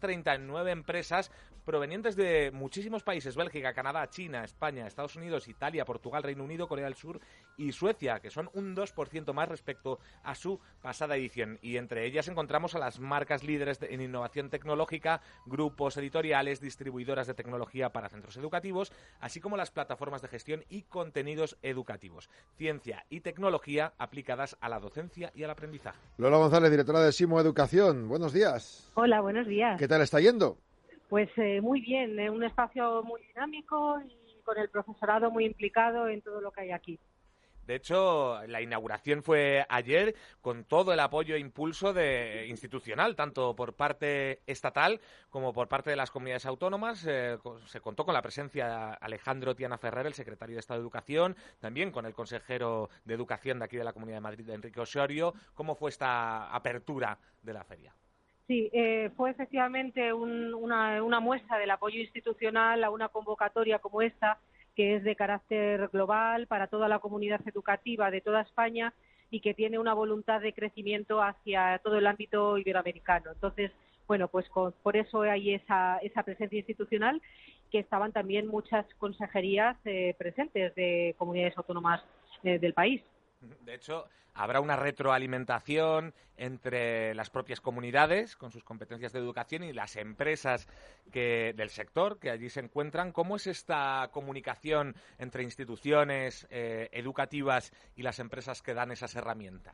239 empresas provenientes de muchísimos países: Bélgica, Canadá, China, España, Estados Unidos, Italia, Portugal, Reino Unido, Corea del Sur y Suecia, que son un 2% más respecto a su pasada edición. Y entre ellas encontramos a las marcas líderes en innovación tecnológica, grupos editoriales, distribuidoras de tecnología para centros educativos, así como las plataformas de gestión y contenidos educativos. Ciencia y tecnología aplicadas a la docencia y al aprendizaje. Lola González, directora de Simo Educación. Buenos días. Hola, buenos días. ¿Qué tal está yendo? Pues muy bien, un espacio muy dinámico y con el profesorado muy implicado en todo lo que hay aquí. De hecho, la inauguración fue ayer con todo el apoyo e impulso institucional, tanto por parte estatal como por parte de las comunidades autónomas. Se contó con la presencia de Alejandro Tiana Ferrer, el secretario de Estado de Educación, también con el consejero de Educación de aquí de la Comunidad de Madrid, Enrique Osorio. ¿Cómo fue esta apertura de la feria? Sí, fue efectivamente una muestra del apoyo institucional a una convocatoria como esta, que es de carácter global para toda la comunidad educativa de toda España y que tiene una voluntad de crecimiento hacia todo el ámbito iberoamericano. Entonces, bueno, pues por eso hay esa presencia institucional, que estaban también muchas consejerías presentes de comunidades autónomas del país. De hecho, habrá una retroalimentación entre las propias comunidades con sus competencias de educación y las empresas del sector que allí se encuentran. ¿Cómo es esta comunicación entre instituciones educativas y las empresas que dan esas herramientas?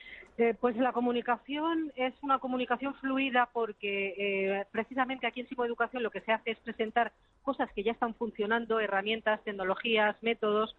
Pues la comunicación es una comunicación fluida porque precisamente aquí en Simo Educación lo que se hace es presentar cosas que ya están funcionando, herramientas, tecnologías, métodos,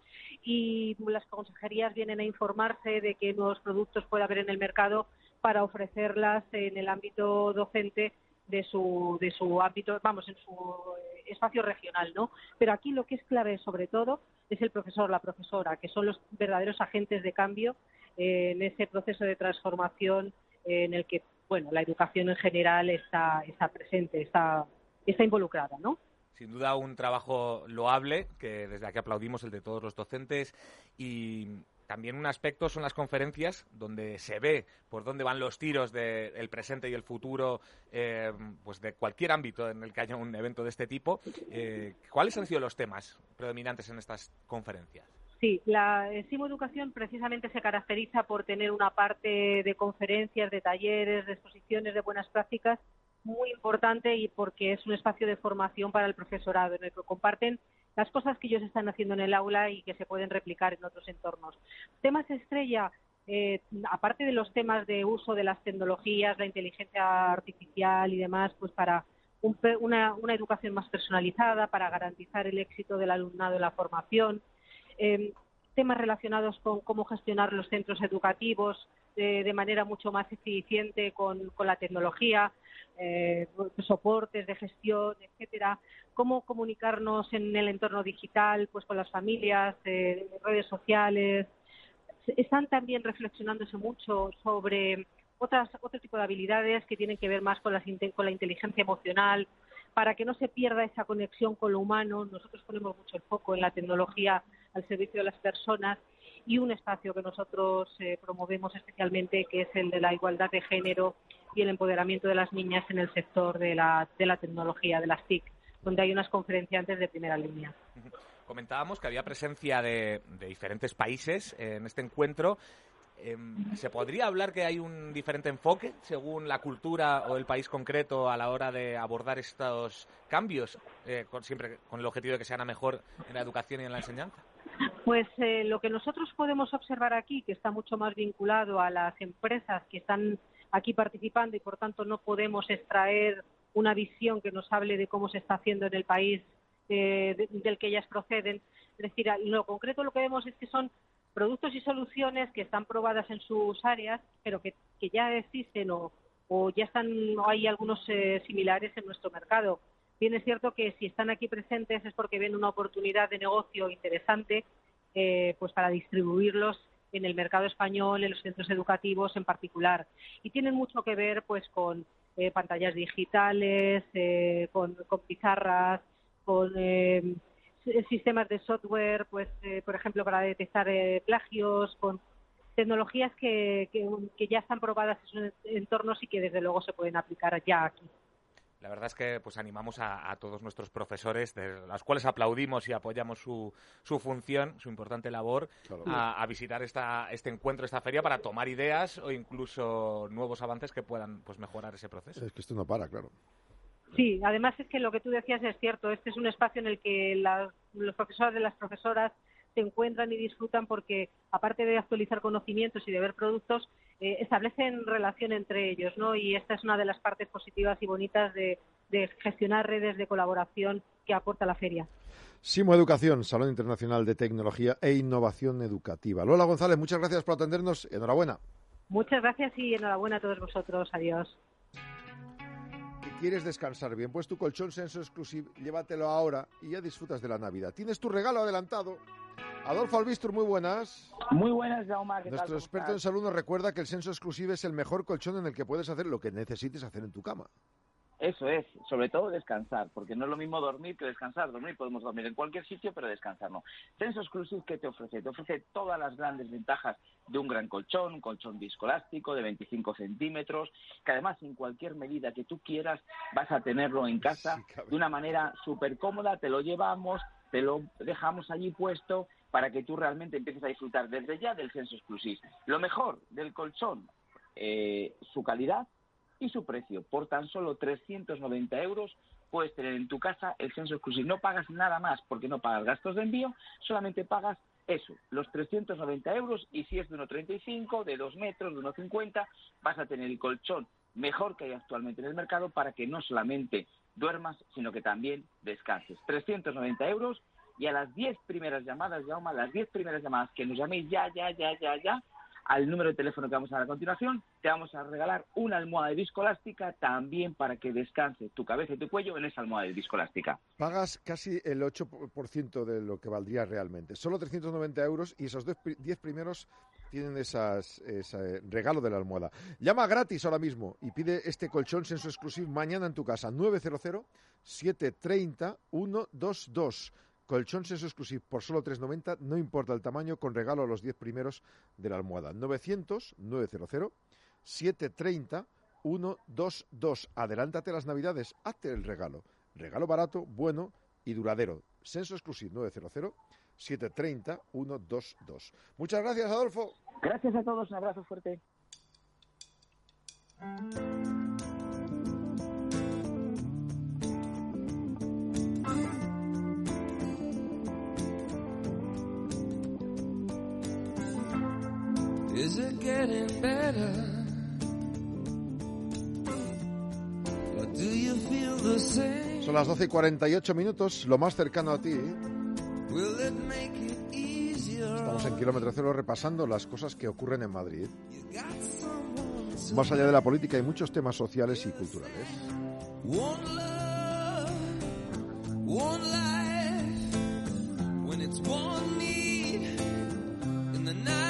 y las consejerías vienen a informarse de qué nuevos productos puede haber en el mercado para ofrecerlas en el ámbito docente de su ámbito, vamos, en su espacio regional, ¿no? Pero aquí lo que es clave sobre todo es el profesor, la profesora, que son los verdaderos agentes de cambio en ese proceso de transformación en el que, bueno, la educación en general está presente, está involucrada, ¿no? Sin duda un trabajo loable, que desde aquí aplaudimos, el de todos los docentes. Y también un aspecto son las conferencias, donde se ve por dónde van los tiros del presente y el futuro, pues de cualquier ámbito en el que haya un evento de este tipo. ¿Cuáles han sido los temas predominantes en estas conferencias? Sí, la Simo Educación precisamente se caracteriza por tener una parte de conferencias, de talleres, de exposiciones de buenas prácticas muy importante, y porque es un espacio de formación para el profesorado en el que comparten las cosas que ellos están haciendo en el aula y que se pueden replicar en otros entornos. Temas estrella, aparte de los temas de uso de las tecnologías, la inteligencia artificial y demás, pues para una educación más personalizada, para garantizar el éxito del alumnado en la formación. Temas relacionados con cómo gestionar los centros educativos de manera mucho más eficiente con la tecnología, soportes de gestión, etcétera, cómo comunicarnos en el entorno digital, pues con las familias, redes sociales. Están también reflexionándose mucho sobre otro tipo de habilidades que tienen que ver más con la inteligencia emocional, para que no se pierda esa conexión con lo humano. Nosotros ponemos mucho el foco en la tecnología al servicio de las personas, y un espacio que nosotros promovemos especialmente, que es el de la igualdad de género y el empoderamiento de las niñas en el sector de la tecnología, de las TIC, donde hay unas conferenciantes de primera línea. Comentábamos que había presencia de diferentes países en este encuentro. ¿Se podría hablar que hay un diferente enfoque según la cultura o el país concreto a la hora de abordar estos cambios, siempre con el objetivo de que sean a mejor en la educación y en la enseñanza? Pues lo que nosotros podemos observar aquí, que está mucho más vinculado a las empresas que están aquí participando, y por tanto no podemos extraer una visión que nos hable de cómo se está haciendo en el país del que ellas proceden. Es decir, en lo concreto lo que vemos es que son productos y soluciones que están probadas en sus áreas, pero que ya existen o o ya hay algunos similares en nuestro mercado. Bien es cierto que si están aquí presentes es porque ven una oportunidad de negocio interesante pues para distribuirlos en el mercado español, en los centros educativos en particular. Y tienen mucho que ver pues con pantallas digitales, con pizarras, con sistemas de software, pues por ejemplo para detectar plagios, con tecnologías que ya están probadas en sus entornos y que desde luego se pueden aplicar ya aquí. La verdad es que pues animamos a todos nuestros profesores, de los cuales aplaudimos y apoyamos su función, su importante labor, claro, a visitar este encuentro, esta feria, para tomar ideas o incluso nuevos avances que puedan pues mejorar ese proceso. Es que esto no para, claro. Sí, además es que lo que tú decías es cierto. Este es un espacio en el que los profesores y las profesoras se encuentran y disfrutan porque, aparte de actualizar conocimientos y de ver productos, establecen relación entre ellos, ¿no? Y esta es una de las partes positivas y bonitas de gestionar redes de colaboración que aporta la feria. Simo Educación, Salón Internacional de Tecnología e Innovación Educativa. Lola González, muchas gracias por atendernos. Enhorabuena. Muchas gracias y enhorabuena a todos vosotros. Adiós. ¿Quieres descansar bien? Pues tu colchón Senso Exclusive, llévatelo ahora y ya disfrutas de la Navidad. Tienes tu regalo adelantado. Adolfo Albistur, muy buenas. Muy buenas, Jaume. Nuestro experto en salud nos recuerda que el Senso Exclusive es el mejor colchón en el que puedes hacer lo que necesites hacer en tu cama. Eso es, sobre todo descansar, porque no es lo mismo dormir que descansar. Dormir podemos dormir en cualquier sitio, pero descansar no. Senso Exclusive, ¿qué te ofrece? Te ofrece todas las grandes ventajas de un gran colchón, un colchón viscoelástico de 25 centímetros, que además en cualquier medida que tú quieras vas a tenerlo en casa de una manera súper cómoda. Te lo llevamos, te lo dejamos allí puesto para que tú realmente empieces a disfrutar desde ya del Senso Exclusive. Lo mejor del colchón, su calidad y su precio. Por tan solo 390 euros puedes tener en tu casa el Senso Exclusive. No pagas nada más porque no pagas gastos de envío, solamente pagas eso, los 390 euros, y si es de 1,35, de 2 metros, de 1,50, vas a tener el colchón mejor que hay actualmente en el mercado para que no solamente duermas, sino que también descanses. 390 euros, y a las 10 primeras llamadas, Jaume, las 10 primeras llamadas que nos llaméis ya, al número de teléfono que vamos a dar a continuación, te vamos a regalar una almohada de viscoelástica también para que descanse tu cabeza y tu cuello en esa almohada de viscoelástica. Pagas casi el 8% de lo que valdría realmente. Solo 390 euros y esos 10 primeros tienen ese regalo de la almohada. Llama gratis ahora mismo y pide este colchón Senso Exclusive mañana en tu casa. 900-730-122. Colchón Senso Exclusive por solo 3,90, no importa el tamaño, con regalo a los 10 primeros de la almohada. 900-900-730-122. Adelántate las Navidades, hazte el regalo. Regalo barato, bueno y duradero. Senso Exclusive 900-730-122. Muchas gracias, Adolfo. Gracias a todos, un abrazo fuerte. Is it getting better? Or do you feel the same? Son las 12:48 minutos, lo más cercano a ti. Will it make it easier? Estamos en Kilómetro Cero repasando las cosas que ocurren en Madrid. Más allá de la política hay muchos temas sociales y culturales. One love, one life, when it's one need in the night.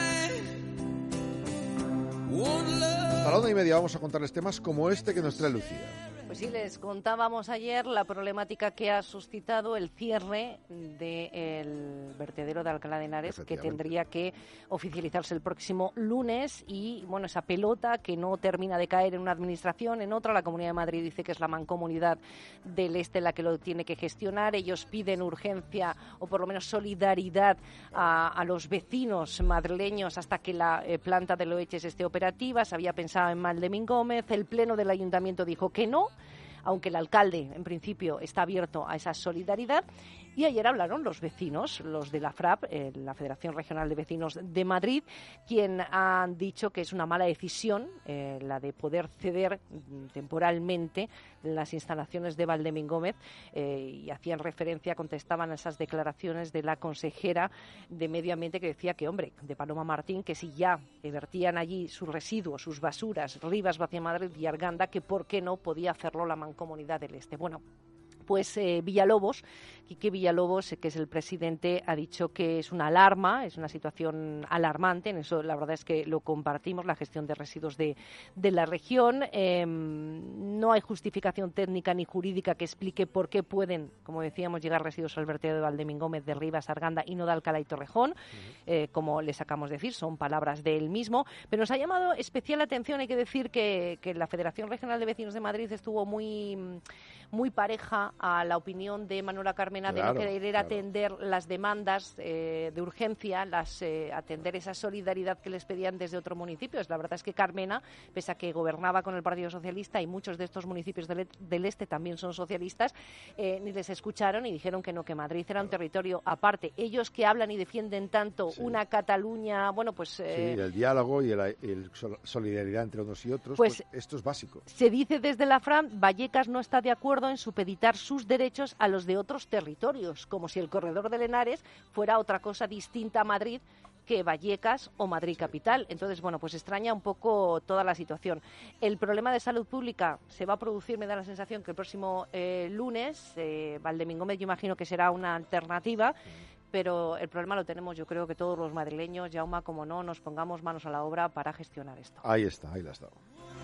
Hasta la 1:30 vamos a contarles temas como este que nos trae Lucía. Pues sí, les contábamos ayer la problemática que ha suscitado el cierre del vertedero de Alcalá de Henares, que tendría que oficializarse el próximo lunes, y bueno, esa pelota que no termina de caer en una administración, en otra. La Comunidad de Madrid dice que es la Mancomunidad del Este la que lo tiene que gestionar. Ellos piden urgencia o por lo menos solidaridad a los vecinos madrileños hasta que la planta de Loeches esté operativa. Se había pensado en Maldemín Gómez, el Pleno del Ayuntamiento dijo que no. aunque el alcalde en principio está abierto a esa solidaridad. Y ayer hablaron los vecinos, los de la FRAP, la Federación Regional de Vecinos de Madrid, quien han dicho que es una mala decisión la de poder ceder temporalmente las instalaciones de Valdemingómez, y hacían referencia, contestaban a esas declaraciones de la consejera de Medio Ambiente, que decía que, hombre, de Paloma Martín, que si ya vertían allí sus residuos, sus basuras, Rivas, Vaciamadrid y Arganda, que por qué no podía hacerlo la Mancomunidad del Este. Bueno, pues Villalobos, Quique Villalobos, que es el presidente, ha dicho que es una alarma, es una situación alarmante. En eso la verdad es que lo compartimos, la gestión de residuos de la región. No hay justificación técnica ni jurídica que explique por qué pueden, como decíamos, llegar residuos al vertedero de Valdemingómez, de Rivas, Arganda y no de Alcalá y Torrejón, como les acabamos de decir, son palabras de él mismo. Pero nos ha llamado especial atención, hay que decir que la Federación Regional de Vecinos de Madrid estuvo muy pareja a la opinión de Manuela Carmena, de no querer atender las demandas de urgencia, atender esa solidaridad que les pedían desde otros municipios. La verdad es que Carmena, pese a que gobernaba con el Partido Socialista y muchos de estos municipios del Este también son socialistas, ni les escucharon y dijeron que no, que Madrid era un territorio aparte. Ellos que hablan y defienden tanto una Cataluña, bueno, pues... sí, el diálogo y el solidaridad entre unos y otros, pues esto es básico. Se dice desde la FRAM, Vallecas no está de acuerdo en supeditar sus derechos a los de otros territorios, como si el corredor del Henares fuera otra cosa distinta a Madrid que Vallecas o Madrid capital. Entonces, bueno, pues extraña un poco toda la situación. El problema de salud pública se va a producir, me da la sensación, que el próximo lunes, Valdemingómez yo imagino que será una alternativa, pero el problema lo tenemos, yo creo que todos los madrileños, Jaume, como no nos pongamos manos a la obra para gestionar esto. Ahí está, ahí la está.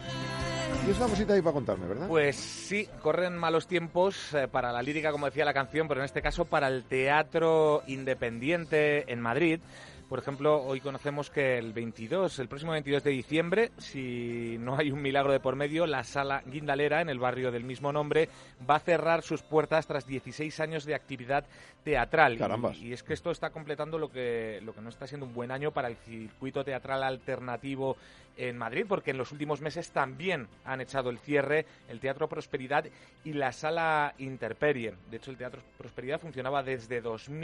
Y es una cosita ahí para contarme, ¿verdad? Pues sí, corren malos tiempos para la lírica, como decía la canción, pero en este caso para el teatro independiente en Madrid. Por ejemplo, hoy conocemos que el próximo 22 de diciembre, si no hay un milagro de por medio, la Sala Guindalera, en el barrio del mismo nombre, va a cerrar sus puertas tras 16 años de actividad teatral. Carambas. Y es que esto está completando lo que no está siendo un buen año para el circuito teatral alternativo en Madrid, porque en los últimos meses también han echado el cierre el Teatro Prosperidad y la Sala Interperie. De hecho, el Teatro Prosperidad funcionaba desde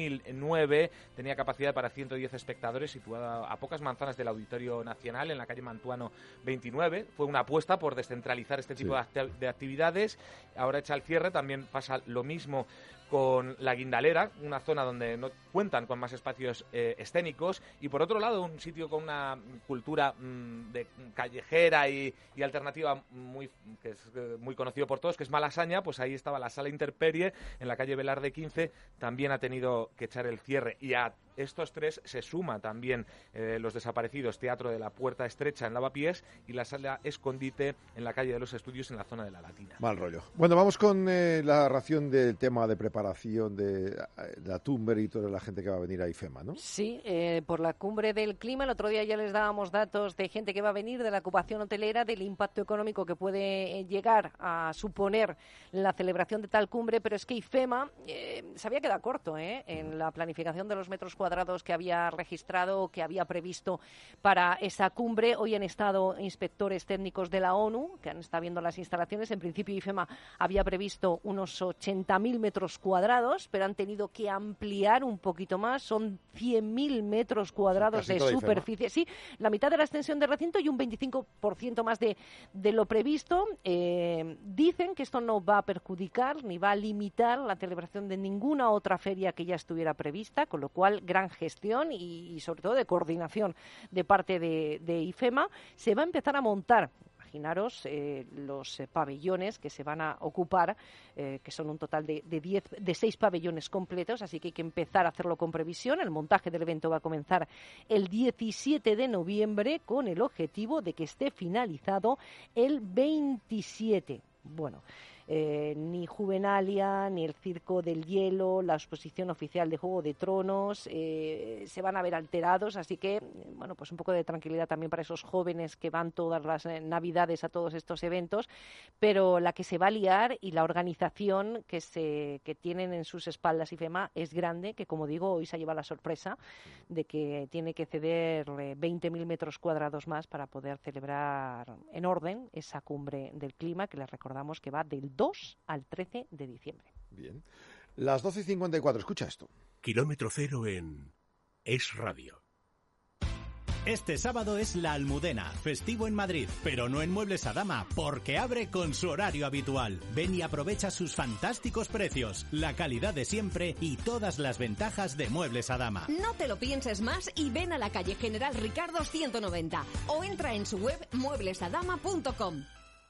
2009, tenía capacidad para 110 espectadores, situada a pocas manzanas del Auditorio Nacional, en la calle Mantuano 29. Fue una apuesta por descentralizar este tipo de actividades. Ahora echa el cierre, también pasa lo mismo con la Guindalera, una zona donde no cuentan con más espacios escénicos, y por otro lado un sitio con una cultura de callejera y alternativa que es muy conocido por todos, que es Malasaña. Pues ahí estaba la Sala Interperie en la calle Velarde 15, también ha tenido que echar el cierre, y a estos tres se suma también los desaparecidos Teatro de la Puerta Estrecha en Lavapiés y la Sala Escondite en la calle de los Estudios en la zona de la Latina. Mal rollo. Bueno, vamos con la ración del tema de preparación de la Tumber y toda la gente que va a venir a IFEMA, ¿no? Sí, por la cumbre del clima. El otro día ya les dábamos datos de gente que va a venir, de la ocupación hotelera, del impacto económico que puede llegar a suponer la celebración de tal cumbre, pero es que IFEMA se había quedado corto en la planificación de los metros cuadrados que había registrado, que había previsto para esa cumbre. Hoy han estado inspectores técnicos de la ONU, que han estado viendo las instalaciones. En principio IFEMA había previsto unos 80.000 metros cuadrados, pero han tenido que ampliar un poquito más. Son 100.000 metros cuadrados de superficie. Sí, la mitad de la extensión del recinto y un 25% más de lo previsto. Dicen que esto no va a perjudicar ni va a limitar la celebración de ninguna otra feria que ya estuviera prevista, con lo cual gran gestión y sobre todo de coordinación de parte de IFEMA. Se va a empezar a montar, imaginaros, los pabellones que se van a ocupar, que son un total de 6 pabellones completos, así que hay que empezar a hacerlo con previsión. El montaje del evento va a comenzar el 17 de noviembre con el objetivo de que esté finalizado el 27. Bueno, ni Juvenalia, ni el Circo del Hielo, la exposición oficial de Juego de Tronos se van a ver alterados, así que, bueno, pues un poco de tranquilidad también para esos jóvenes que van todas las Navidades a todos estos eventos, pero la que se va a liar y la organización que tienen en sus espaldas IFEMA es grande, que como digo, hoy se lleva la sorpresa de que tiene que ceder 20.000 metros cuadrados más para poder celebrar en orden esa cumbre del clima, que les recordamos que va del del 2 al 13 de diciembre. Bien. Las 12:54, escucha esto. Kilómetro cero en Es Radio. Este sábado es la Almudena, festivo en Madrid, pero no en Muebles Adama, porque abre con su horario habitual. Ven y aprovecha sus fantásticos precios, la calidad de siempre y todas las ventajas de Muebles Adama. No te lo pienses más y ven a la calle General Ricardo 190 o entra en su web mueblesadama.com.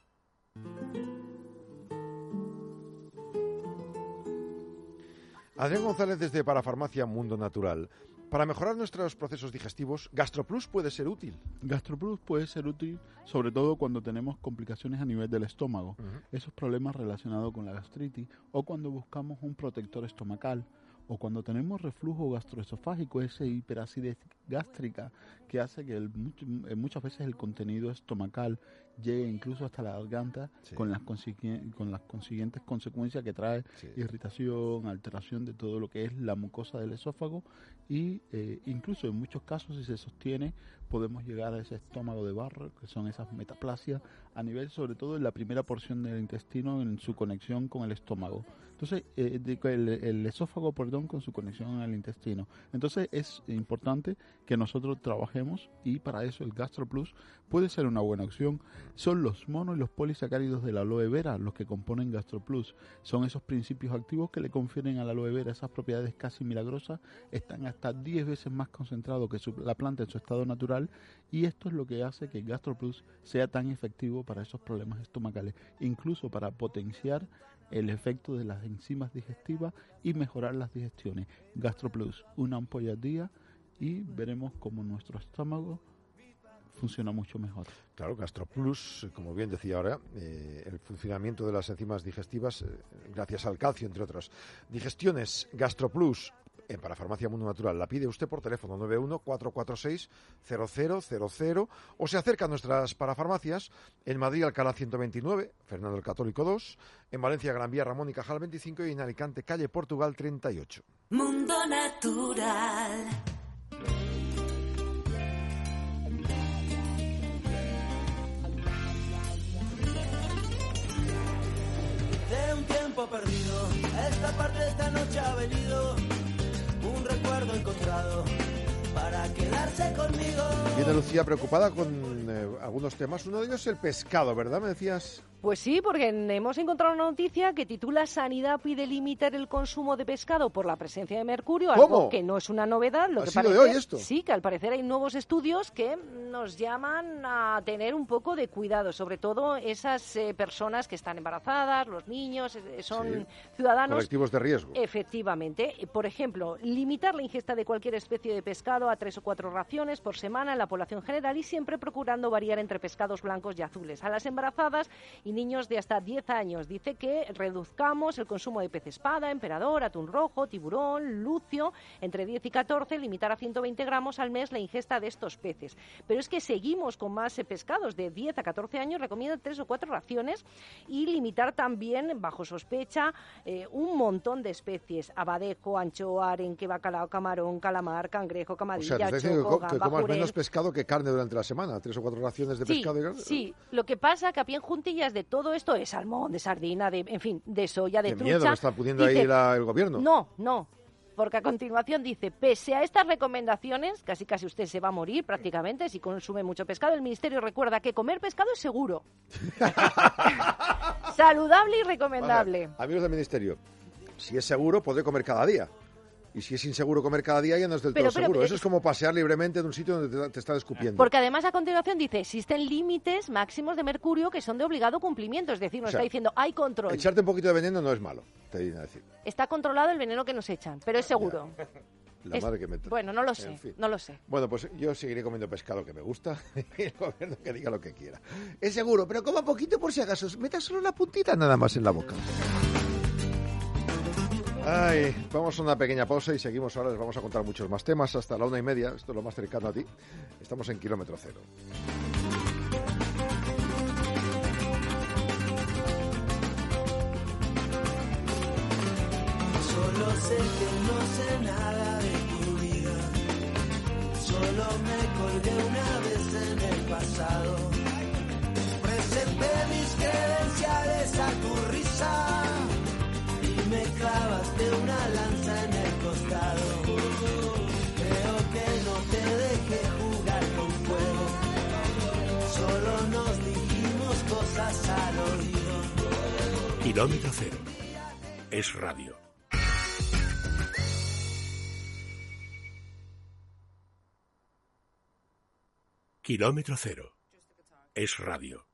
Adrián González desde Parafarmacia Mundo Natural. Para mejorar nuestros procesos digestivos, GastroPlus puede ser útil. GastroPlus puede ser útil sobre todo cuando tenemos complicaciones a nivel del estómago, esos problemas relacionados con la gastritis o cuando buscamos un protector estomacal o cuando tenemos reflujo gastroesofágico, esa hiperacidez gástrica que hace que muchas veces el contenido estomacal llegue incluso hasta la garganta, con las consiguientes consecuencias que trae irritación, alteración de todo lo que es la mucosa del esófago y incluso en muchos casos, si se sostiene, podemos llegar a ese estómago de barro, que son esas metaplasias, a nivel sobre todo en la primera porción del intestino en su conexión con el estómago. Entonces, el esófago, con su conexión al intestino. Entonces, es importante que nosotros trabajemos y para eso el GastroPlus puede ser una buena opción. Son los monos y los polisacáridos de la aloe vera los que componen GastroPlus. Son esos principios activos que le confieren a la aloe vera esas propiedades casi milagrosas. Están hasta 10 veces más concentrados que la planta en su estado natural y esto es lo que hace que el GastroPlus sea tan efectivo para esos problemas estomacales, incluso para potenciar el efecto de las enzimas digestivas y mejorar las digestiones. GastroPlus, una ampolla al día y veremos cómo nuestro estómago funciona mucho mejor. Claro, GastroPlus, como bien decía ahora, el funcionamiento de las enzimas digestivas, gracias al calcio, entre otros. Digestiones, GastroPlus, en Parafarmacia Mundo Natural. La pide usted por teléfono 91-446-0000 o se acerca a nuestras parafarmacias en Madrid, Alcalá 129, Fernando el Católico 2, en Valencia, Gran Vía, Ramón y Cajal 25 y en Alicante, calle Portugal 38. Mundo Natural. De un tiempo perdido, esta parte de esta noche ha venido un recuerdo encontrado para quedarse conmigo. Viene Lucía preocupada con algunos temas. Uno de ellos es el pescado, ¿verdad? Me decías. Pues sí, porque hemos encontrado una noticia que titula Sanidad pide limitar el consumo de pescado por la presencia de mercurio, ¿Cómo? Algo que no es una novedad. Lo ¿Ha que sido parece, de hoy esto? Sí, que al parecer hay nuevos estudios que nos llaman a tener un poco de cuidado, sobre todo esas personas que están embarazadas, los niños, son ciudadanos. Colectivos de riesgo. Efectivamente. Por ejemplo, limitar la ingesta de cualquier especie de pescado a 3 o 4 raciones por semana en la población general y siempre procurando variar entre pescados blancos y azules. A las embarazadas y niños de hasta 10 años. Dice que reduzcamos el consumo de pez espada, emperador, atún rojo, tiburón, lucio, entre 10 y 14, limitar a 120 gramos al mes la ingesta de estos peces. Pero es que seguimos con más pescados de 10 a 14 años, recomiendan 3 o 4 raciones y limitar también, bajo sospecha, un montón de especies: abadejo, anchoa, arenque, bacalao, camarón, calamar, cangrejo, camadilla, choco, que comas menos pescado que carne durante la semana, 3 o 4 raciones de pescado y carne. Sí, lo que pasa que a pie en juntillas de todo esto de salmón, de sardina, en fin, de soya, de trucha. ¿Qué miedo me está poniendo ahí el gobierno? No, porque a continuación dice, pese a estas recomendaciones, casi usted se va a morir prácticamente si consume mucho pescado, el Ministerio recuerda que comer pescado es seguro. Saludable y recomendable. Vale, amigos del Ministerio, si es seguro, podré comer cada día. Y si es inseguro comer cada día, ya no es del todo seguro. Eso es como pasear libremente en un sitio donde te están escupiendo. Porque además, a continuación, dice, existen límites máximos de mercurio que son de obligado cumplimiento. Es decir, nos está diciendo, hay control. Echarte un poquito de veneno no es malo, te viene a decir. Está controlado el veneno que nos echan, pero es seguro. La madre que me... Bueno, no lo sé, no lo sé. Bueno, pues yo seguiré comiendo pescado que me gusta y el gobierno que diga lo que quiera. Es seguro, pero coma poquito por si acaso. Meta solo la puntita nada más en la boca. Ay, vamos a una pequeña pausa y seguimos ahora. Les vamos a contar muchos más temas hasta la 1:30. Esto es lo más cercano a ti. Estamos en Kilómetro Cero. Solo sé que no sé nada de tu vida. Solo me colgué una vez en el pasado. Presente de mis credenciales a tu risa y me clavaste una lanza en el costado. Creo que no te dejé jugar con fuego, solo nos dijimos cosas al oído. Kilómetro Cero es radio. Kilómetro Cero es radio.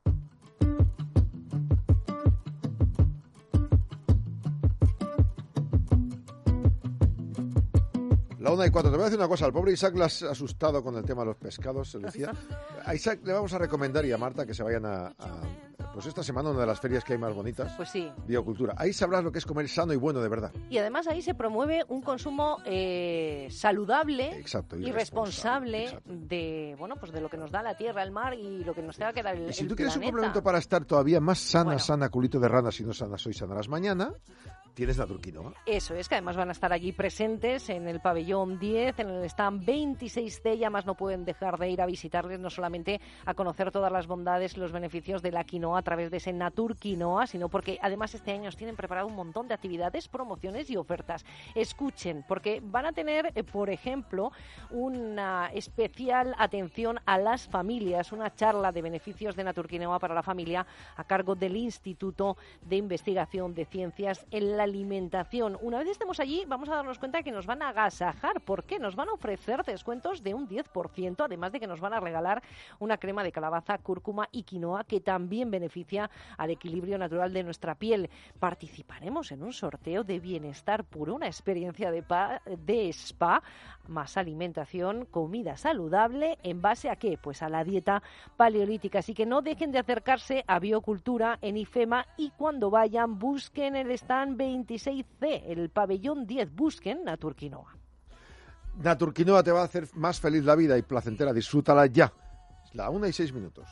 La 1:04. Te voy a decir una cosa. Al pobre Isaac le has asustado con el tema de los pescados, Lucía. A Isaac le vamos a recomendar y a Marta que se vayan pues esta semana, una de las ferias que hay más bonitas. Pues sí. Biocultura. Ahí sabrás lo que es comer sano y bueno de verdad. Y además ahí se promueve un consumo saludable. Exacto, y responsable de, bueno, pues de lo que nos da la tierra, el mar y lo que nos tenga que dar el planeta. Y si tú quieres un complemento para estar todavía más sana, culito de rana, si no sanas hoy, sanarás mañana, tienes Naturquinoa. Eso es, que además van a estar allí presentes en el pabellón 10, en el stand 26C, y además no pueden dejar de ir a visitarles, no solamente a conocer todas las bondades y los beneficios de la quinoa a través de ese Naturquinoa, sino porque además este año os tienen preparado un montón de actividades, promociones y ofertas. Escuchen, porque van a tener, por ejemplo, una especial atención a las familias, una charla de beneficios de Naturquinoa para la familia a cargo del Instituto de Investigación de Ciencias en la Alimentación. Una vez estemos allí, vamos a darnos cuenta que nos van a agasajar. ¿Por qué? Nos van a ofrecer descuentos de un 10%, además de que nos van a regalar una crema de calabaza, cúrcuma y quinoa que también beneficia al equilibrio natural de nuestra piel. Participaremos en un sorteo de bienestar puro, una experiencia de spa, más alimentación, comida saludable, ¿en base a qué? Pues a la dieta paleolítica. Así que no dejen de acercarse a Biocultura en IFEMA y cuando vayan busquen el stand 26C, el pabellón 10, busquen Naturquinoa. Naturquinoa te va a hacer más feliz la vida y placentera. Disfrútala ya. Es la 1:06.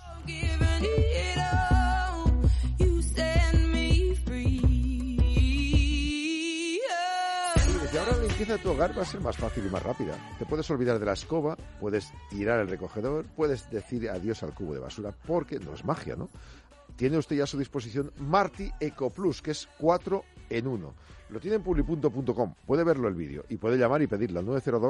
Ahora la limpieza de tu hogar va a ser más fácil y más rápida. Te puedes olvidar de la escoba, puedes tirar el recogedor, puedes decir adiós al cubo de basura, porque no es magia, ¿no? Tiene usted ya a su disposición Marti Eco Plus, que es 4 en 1. Lo tiene en publi.com, puede verlo el vídeo y puede llamar y pedirlo al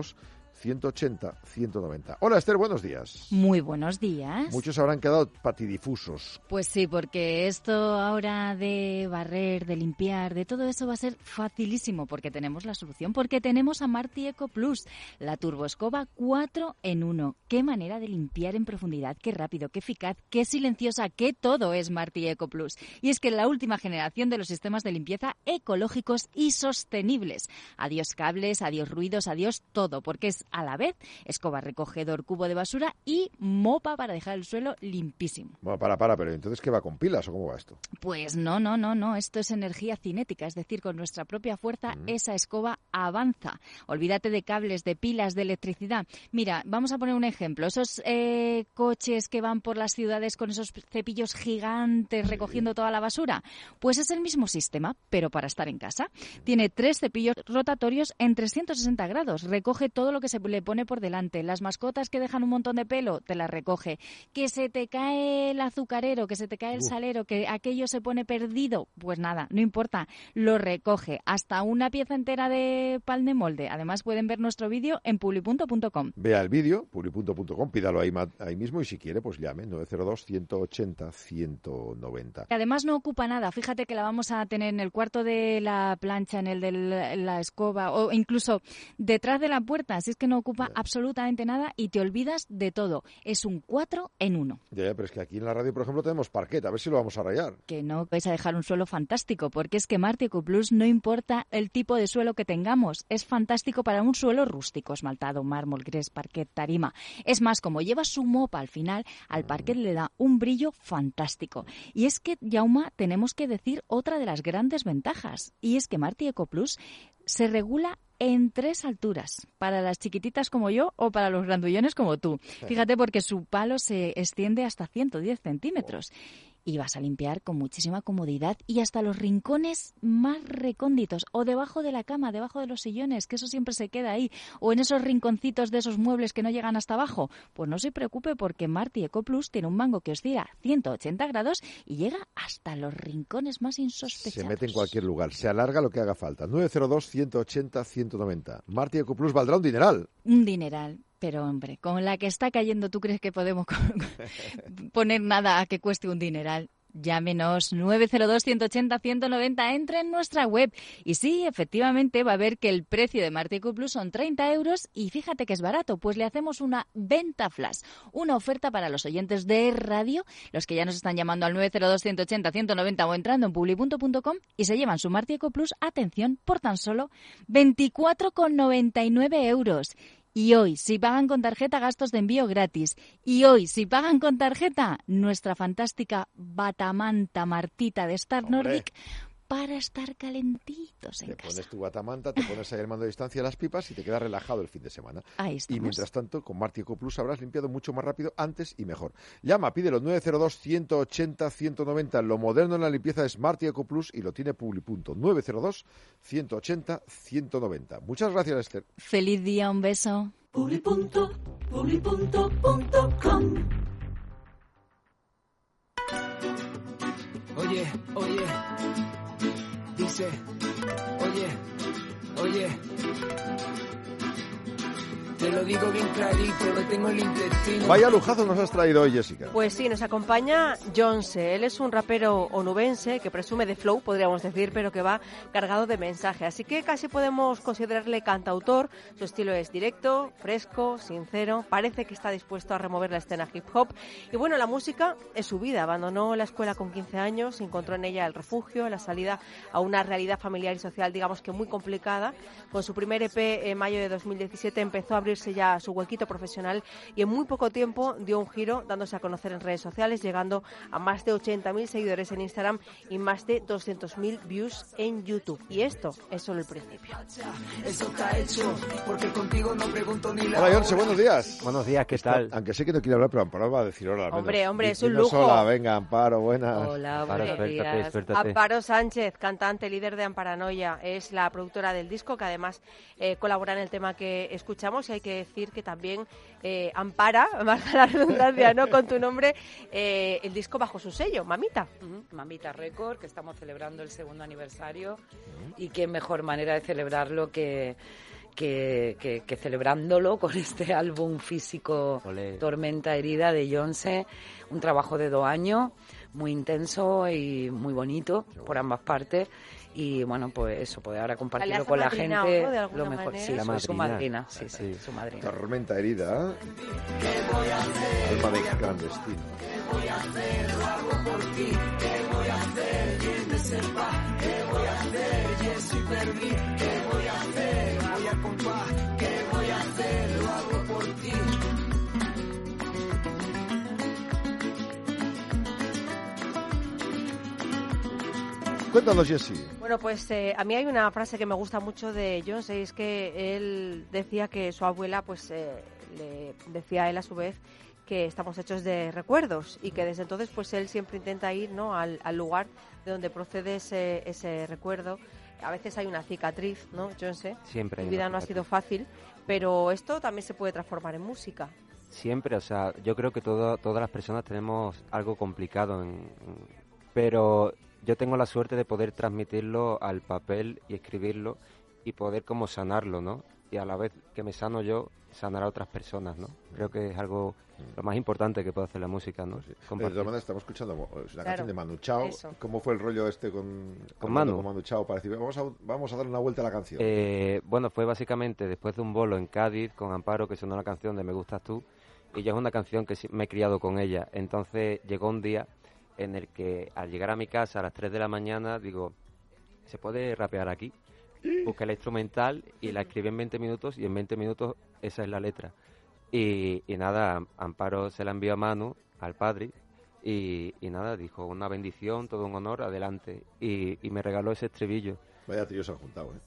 902-180-190. Hola Esther, buenos días. Muy buenos días. Muchos habrán quedado patidifusos. Pues sí, porque esto ahora de barrer, de limpiar, de todo eso va a ser facilísimo, porque tenemos la solución, porque tenemos a Marti Eco Plus, la turboescoba 4 en 1. Qué manera de limpiar en profundidad, qué rápido, qué eficaz, qué silenciosa, qué todo es Marti Eco Plus. Y es que la última generación de los sistemas de limpieza ecológicos y sostenibles. Adiós cables, adiós ruidos, adiós todo, porque es a la vez escoba, recogedor, cubo de basura y mopa para dejar el suelo limpísimo. Bueno, pero entonces ¿qué va, con pilas o cómo va esto? Pues no, esto es energía cinética, es decir, con nuestra propia fuerza esa escoba avanza. Olvídate de cables, de pilas, de electricidad. Mira, vamos a poner un ejemplo, esos coches que van por las ciudades con esos cepillos gigantes recogiendo toda la basura, pues es el mismo sistema, pero para estar en casa. Tiene 3 cepillos rotatorios en 360 grados. Recoge todo lo que se le pone por delante. Las mascotas que dejan un montón de pelo, te las recoge. Que se te cae el azucarero, que se te cae el salero, que aquello se pone perdido. Pues nada, no importa. Lo recoge. Hasta una pieza entera de pan de molde. Además pueden ver nuestro vídeo en publi.com. Vea el vídeo, publi.com, pídalo ahí mismo y si quiere, pues llame 902-180-190. Además no ocupa nada. Fíjate que la vamos a tener en el cuarto de la plancha, en el de la escoba o incluso detrás de la puerta, así es que no ocupa absolutamente nada y te olvidas de todo. Es un 4 en 1. Ya, pero es que aquí en la radio, por ejemplo, tenemos parquet, a ver si lo vamos a rayar. Que no vais a dejar un suelo fantástico, porque es que Marti Eco Plus no importa el tipo de suelo que tengamos, es fantástico para un suelo rústico, esmaltado, mármol, grés, parquet, tarima. Es más, como lleva su mopa al final, al parquet le da un brillo fantástico. Y es que, Jauma, tenemos que decir otra de las grandes ventajas, y es que Marti Eco Plus se regula en 3 alturas, para las chiquititas como yo o para los grandullones como tú. Fíjate, porque su palo se extiende hasta 110 centímetros. y vas a limpiar con muchísima comodidad y hasta los rincones más recónditos o debajo de la cama, debajo de los sillones, que eso siempre se queda ahí, o en esos rinconcitos de esos muebles que no llegan hasta abajo. Pues no se preocupe porque Marti Eco Plus tiene un mango que oscila 180 grados y llega hasta los rincones más insospechados. Se mete en cualquier lugar, se alarga lo que haga falta. 902-180-190. Marti Eco Plus valdrá un dineral. Un dineral. Pero, hombre, con la que está cayendo, ¿tú crees que podemos poner nada a que cueste un dineral? Llámenos 902-180-190, entre en nuestra web. Y sí, efectivamente, va a ver que el precio de Marti Eco Plus son 30 euros y fíjate que es barato, pues le hacemos una venta flash, una oferta para los oyentes de radio, los que ya nos están llamando al 902-180-190 o entrando en publi.com y se llevan su Marti Eco Plus, atención, por tan solo 24,99 euros. Y hoy, si pagan con tarjeta, gastos de envío gratis. Y hoy, si pagan con tarjeta, nuestra fantástica batamanta Martita de Star Nordic para estar calentitos en casa. Te pones tu batamanta, te pones ahí el mando de distancia de las pipas y te quedas relajado el fin de semana. Ahí estamos. Y mientras tanto, con Marti Eco Plus habrás limpiado mucho más rápido, antes y mejor. Llama, pídelo 902-180-190. Lo moderno en la limpieza es Marti Eco Plus y lo tiene Publi.. 902-180-190. Muchas gracias, Esther. Feliz día, un beso. Publi.com. Oye, dice, oye, te lo digo bien clarito, lo tengo el intestino. Vaya lujazo nos has traído hoy, Jessica. Pues sí, nos acompaña Jonse. Él es un rapero onubense que presume de flow, podríamos decir, pero que va cargado de mensaje. Así que casi podemos considerarle cantautor. Su estilo es directo, fresco, sincero. Parece que está dispuesto a remover la escena hip hop. Y bueno, la música es su vida. Abandonó la escuela con 15 años, encontró en ella el refugio, la salida a una realidad familiar y social, digamos que muy complicada. Con su primer EP en mayo de 2017 empezó a abrirse ya su huequito profesional y en muy poco tiempo dio un giro, dándose a conocer en redes sociales, llegando a más de 80.000 seguidores en Instagram y más de 200.000 views en YouTube. Y esto es solo el principio. Eso está hecho, porque contigo no pregunto ni la Hola, Jonse, buenos días. Buenos días, ¿qué tal? Aunque sé que no quiere hablar, pero Amparo va a decir hola. Hombre, es un lujo. Hola, venga, Amparo, buenas. Hola, Amparo, buenos días. Suéltate. Amparo Sánchez, cantante, líder de Amparanoia, es la productora del disco, que además colabora en el tema que escuchamos, y hay que decir que también ampara, más la redundancia, ¿no?, con tu nombre, el disco bajo su sello, Mamita. Mamita Record, que estamos celebrando el 2º aniversario, y qué mejor manera de celebrarlo que celebrándolo con este álbum físico. Olé. Tormenta Herida de Jonse, un trabajo de 2 años, muy intenso y muy bonito por ambas partes. Y bueno, pues eso, poder ahora compartirlo con la gente, ¿no? Lo mejor. Manera. Sí, soy su madrina. Sí, su madrina. Tormenta Herida. Alma de clandestino. ¿Qué voy a hacer? Lo hago por ti. ¿Qué voy a hacer? Quien me sepa. ¿Qué voy a hacer? Yes, y perdí. ¿Qué voy a hacer? Voy a compás. ¿Qué voy a hacer? Lo hago por ti. Cuéntanos, Jessie. Bueno, pues a mí hay una frase que me gusta mucho de Jonse, y es que él decía que su abuela, pues le decía a él a su vez que estamos hechos de recuerdos, y que desde entonces pues él siempre intenta ir, ¿no?, al lugar de donde procede ese recuerdo. A veces hay una cicatriz, ¿no, Jonse? Siempre. Mi vida no ha sido fácil, pero esto también se puede transformar en música. Siempre, o sea, yo creo que todas las personas tenemos algo complicado, pero yo tengo la suerte de poder transmitirlo al papel y escribirlo y poder como sanarlo, ¿no? Y a la vez que me sano yo, sanar a otras personas, ¿no? Creo que es algo lo más importante que puede hacer la música, ¿no? De todas maneras, estamos escuchando la canción de Manu Chao. Eso. ¿Cómo fue el rollo este con Manu Chao? Para decir, vamos a darle una vuelta a la canción. Bueno, fue básicamente después de un bolo en Cádiz con Amparo, que sonó la canción de Me Gustas Tú, y yo es una canción que me he criado con ella. Entonces llegó un día en el que al llegar a mi casa a las 3 de la mañana digo, ¿se puede rapear aquí? Busqué la instrumental y la escribí en 20 minutos y en 20 minutos esa es la letra. Y nada, Amparo se la envió a Manu, al padre, y nada, dijo una bendición, todo un honor, adelante. Y me regaló ese estribillo. Vaya trío se han juntado, ¿eh?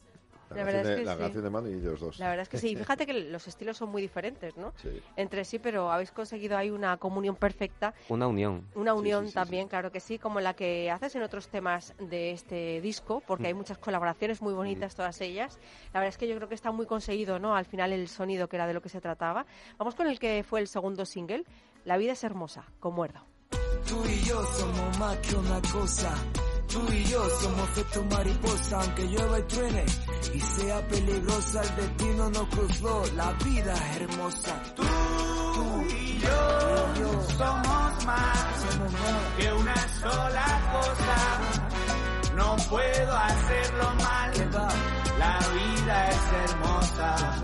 La canción de Manu y ellos dos. La verdad es que sí. Fíjate que los estilos son muy diferentes, ¿no? Sí. Entre sí, pero habéis conseguido ahí una comunión perfecta. Una unión. Una unión también, claro que sí, como la que haces en otros temas de este disco, porque hay muchas colaboraciones muy bonitas, todas ellas. La verdad es que yo creo que está muy conseguido, ¿no? Al final el sonido, que era de lo que se trataba. Vamos con el que fue el segundo single, La vida es hermosa, con Muerdo. Tú y yo somos más que una cosa. Tú y yo somos efecto mariposa, aunque llueva y truene y sea peligrosa, el destino nos cruzó, la vida es hermosa. Tú y yo somos más que una sola cosa. No puedo hacerlo mal, la vida es hermosa.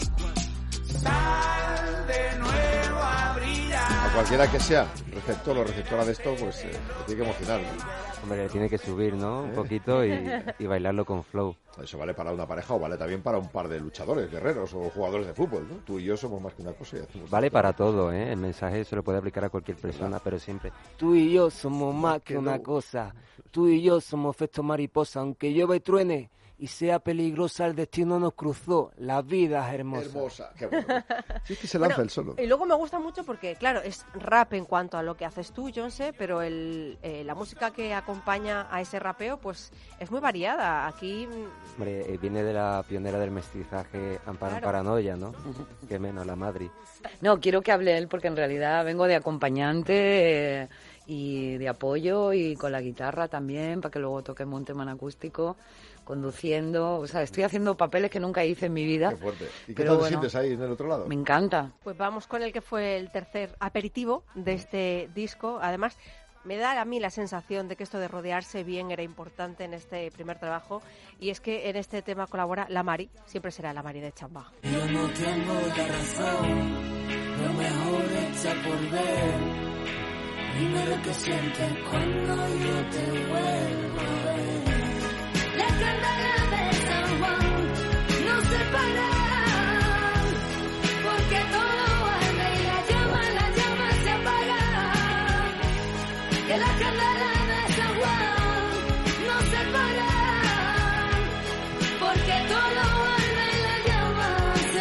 Sal de nuevo a brillar. A cualquiera que sea receptor o receptora de esto, pues tiene que emocionar, ¿no? Hombre, tiene que subir, ¿no? Un poquito y bailarlo con flow. Eso vale para una pareja o vale también para un par de luchadores, guerreros o jugadores de fútbol, ¿no? Tú y yo somos más que una cosa. Vale para todo, ¿eh? El mensaje se lo puede aplicar a cualquier persona, pero siempre. Tú y yo somos más que una cosa. Tú y yo somos efecto mariposa, aunque llueva y truene y sea peligrosa, el destino nos cruzó, la vida es hermosa. Hermosa, qué bueno. Sí, es que se lanza el solo. Y luego me gusta mucho porque, claro, es rap en cuanto a lo que haces tú, Jonse, pero la música que acompaña a ese rapeo, pues es muy variada. Aquí... Hombre, viene de la pionera del mestizaje, Amparo Paranoia, ¿no? Que menos, la Madrid. No, quiero que hable él porque en realidad vengo de acompañante y de apoyo y con la guitarra también, para que luego toquemos un tema en acústico, conduciendo, o sea, estoy haciendo papeles que nunca hice en mi vida. Qué fuerte. ¿Y qué tal te sientes ahí en el otro lado? Me encanta. Pues vamos con el que fue el tercer aperitivo de este disco. Además, me da a mí la sensación de que esto de rodearse bien era importante en este primer trabajo, y es que en este tema colabora La Mari, siempre será La Mari de Chamba. Yo no tengo la razón, lo mejor está por ver. Dime lo que sientes cuando yo te vuelvo a ver. La candela de San Juan no se para, porque todo arde y la llama se apaga. Que la candela de San Juan no se para, porque todo arde y la llama se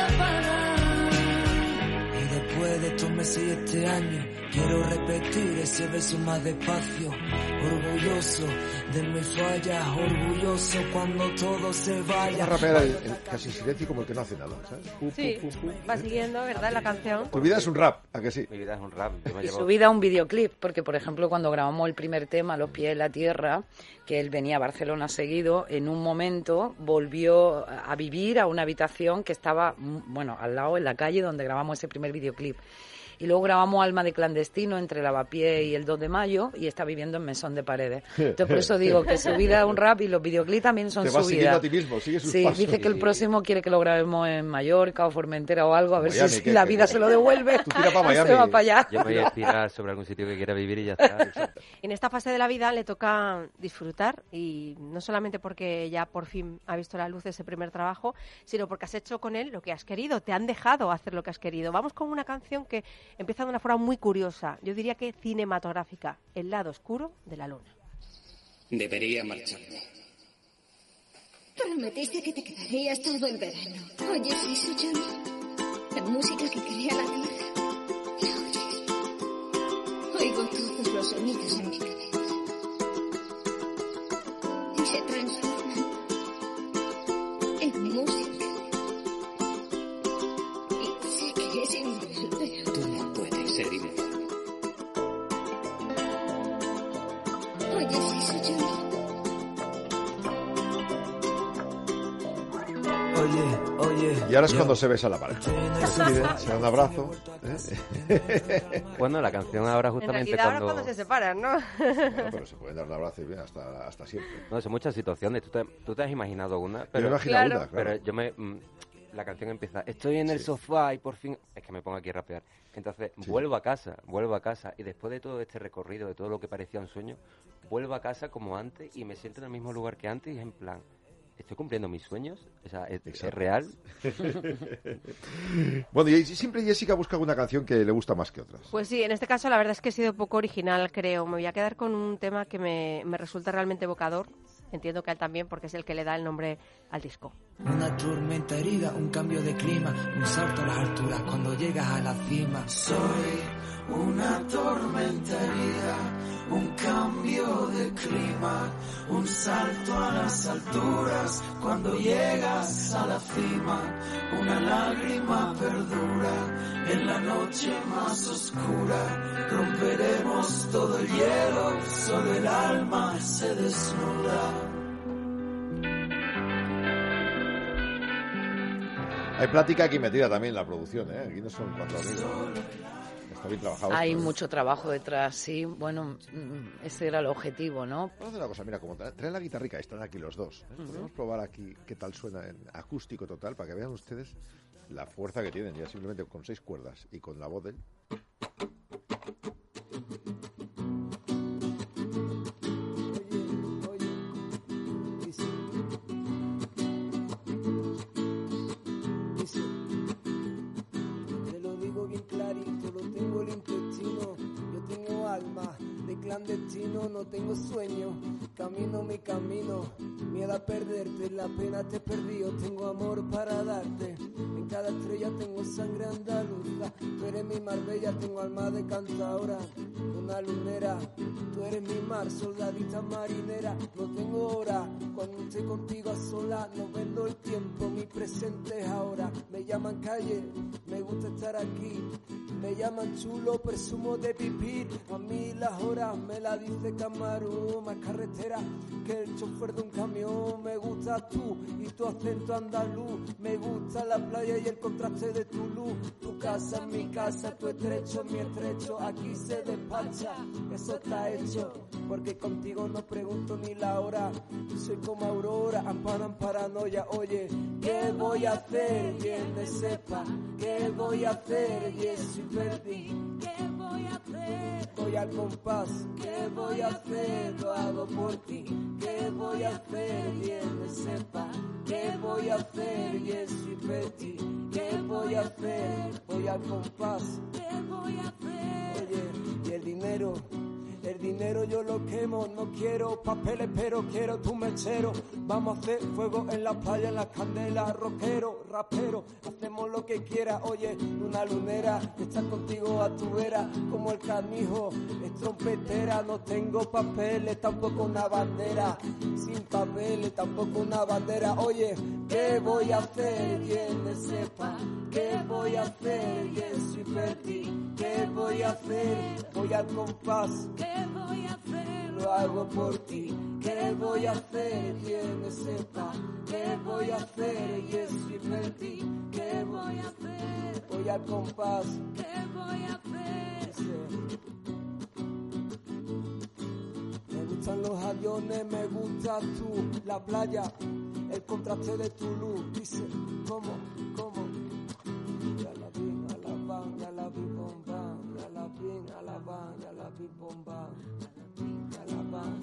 apaga. Y después de estos meses y este año, quiero repetir ese beso más despacio. Orgulloso de mis fallas, orgulloso cuando todo se vaya. Rapea casi en silencio, como el que no hace nada, ¿sabes? Sí, va siguiendo, ¿verdad?, la canción. Tu vida es un rap, ¿a que sí? Mi vida es un rap. Y su vida un videoclip, porque por ejemplo cuando grabamos el primer tema, Los pies en la tierra, que él venía a Barcelona seguido, en un momento volvió a vivir a una habitación que estaba, bueno, al lado, en la calle donde grabamos ese primer videoclip. Y luego grabamos Alma de clandestino entre Lavapiés y el 2 de mayo y está viviendo en Mesón de Paredes. Entonces por eso digo que su vida es un rap y los videoclips también son su vida. Te vas siguiendo a ti mismo, sigues sus pasos. Dice que el próximo quiere que lo grabemos en Mallorca o Formentera o algo, a ver Miami, si la vida se lo devuelve. Tú tira para Miami. Se va para allá. Yo me voy a inspirar sobre algún sitio que quiera vivir y ya está. En esta fase de la vida le toca disfrutar, y no solamente porque ya por fin ha visto la luz ese primer trabajo, sino porque has hecho con él lo que has querido, te han dejado hacer lo que has querido. Vamos con una canción que empieza de una forma muy curiosa, yo diría que cinematográfica, El lado oscuro de la luna. Debería marcharme. Prometiste que te quedarías todo el verano. ¿Oyes eso, John? La música que crea la tierra. ¿La oyes? Oigo todos los sonidos en mi cabeza. Y se transforman en música. Y sé que es inmortal, pero... Tú no puedes ser inmortal. ¿Oyes eso, John? Oye. Y ahora es cuando se besa la pareja. Se da un abrazo. Bueno, la canción ahora justamente en realidad, ahora cuando se separan, ¿no? Bueno, pero se pueden dar un abrazo y bien hasta siempre. No, son muchas situaciones. ¿Tú te has imaginado una? Pero, yo me he imaginado una, claro. Pero yo la canción empieza, estoy en el sofá y por fin... Es que me pongo aquí a rapear. Entonces, vuelvo a casa. Y después de todo este recorrido, de todo lo que parecía un sueño, vuelvo a casa como antes y me siento en el mismo lugar que antes y es en plan... ¿Estoy cumpliendo mis sueños? O sea, ¿es real? Bueno, y siempre Jessica busca una canción que le gusta más que otras. Pues sí, en este caso la verdad es que he sido poco original, creo. Me voy a quedar con un tema que me resulta realmente evocador. Entiendo que a él también, porque es el que le da el nombre al disco. Una tormenta herida, un cambio de clima, un salto a las alturas cuando llegas a la cima. Soy una tormenta herida, un cambio de clima, un salto a las alturas cuando llegas a la cima. Una lágrima perdura en la noche más oscura. Romperemos todo el hielo, solo el alma se desnuda. Hay plática aquí metida también en la producción, ¿eh? Aquí no son 4 amigos. Está bien trabajado. Hay mucho trabajo detrás, sí. Bueno, ese era el objetivo, ¿no? Vamos a hacer una cosa, mira, como traen la guitarrica, están aquí los dos. Podemos probar aquí qué tal suena en acústico total, para que vean ustedes la fuerza que tienen, ya simplemente con 6 cuerdas y con la voz de él. Clandestino, no tengo sueño, camino mi camino, miedo a perderte, la pena te he perdido, tengo amor para darte, en cada estrella tengo sangre andaluza, tú eres mi Marbella, tengo alma de cantadora, una lunera, tú eres mi mar, soldadita marinera, no tengo hora, cuando estoy contigo a sola, no vendo el tiempo, mi presente es ahora, me llaman calle, me gusta estar aquí, me llaman chulo, presumo de vivir, a mí las horas me la dice Camarón, más carretera que el chofer de un camión, me gusta tú y tu acento andaluz, me gusta la playa y el contraste de tu luz, tu casa, mi casa, tu estrecho, mi estrecho, aquí se despacha, eso está hecho, porque contigo no pregunto ni la hora, soy como Aurora, amparan paranoia, oye, ¿qué voy a hacer? Quien me sepa, ¿qué voy a hacer? Y eso y perdí, ¿qué voy a hacer? Voy al compás, ¿qué voy a hacer? Lo hago por ti, ¿qué voy a hacer? Quien me sepa, ¿qué voy a hacer? Y eso y perdí, ¿qué voy a hacer? Voy al compás, ¿qué voy a hacer? Oye, y el dinero yo lo quemo, no quiero papeles pero quiero tu mechero, vamos a hacer fuego en la playa, en las candelas, rockero, rapero, hacemos lo que quiera, oye, una lunera, estar contigo a tu vera, como el canijo, es trompetera, no tengo papeles, tampoco una bandera, sin papeles, tampoco una bandera, oye, ¿qué voy a hacer? Quien me sepa, ¿qué voy a hacer? Y eso y perdí, ¿qué voy a hacer? Voy al compás, ¿qué voy a hacer? Lo hago por ti, ¿qué voy a hacer? Quien me sepa, ¿qué voy a hacer? Y eso y perdí, ¿qué voy a hacer? Voy al compás, ¿qué voy a hacer? Me gustan los aviones, me gusta tú, la playa, el contraste de tu luz, dice, ¿cómo? Ya la vi, a la van, ya la vi bomba, ya la vi, a la van, ya la vi bomba, ya la van,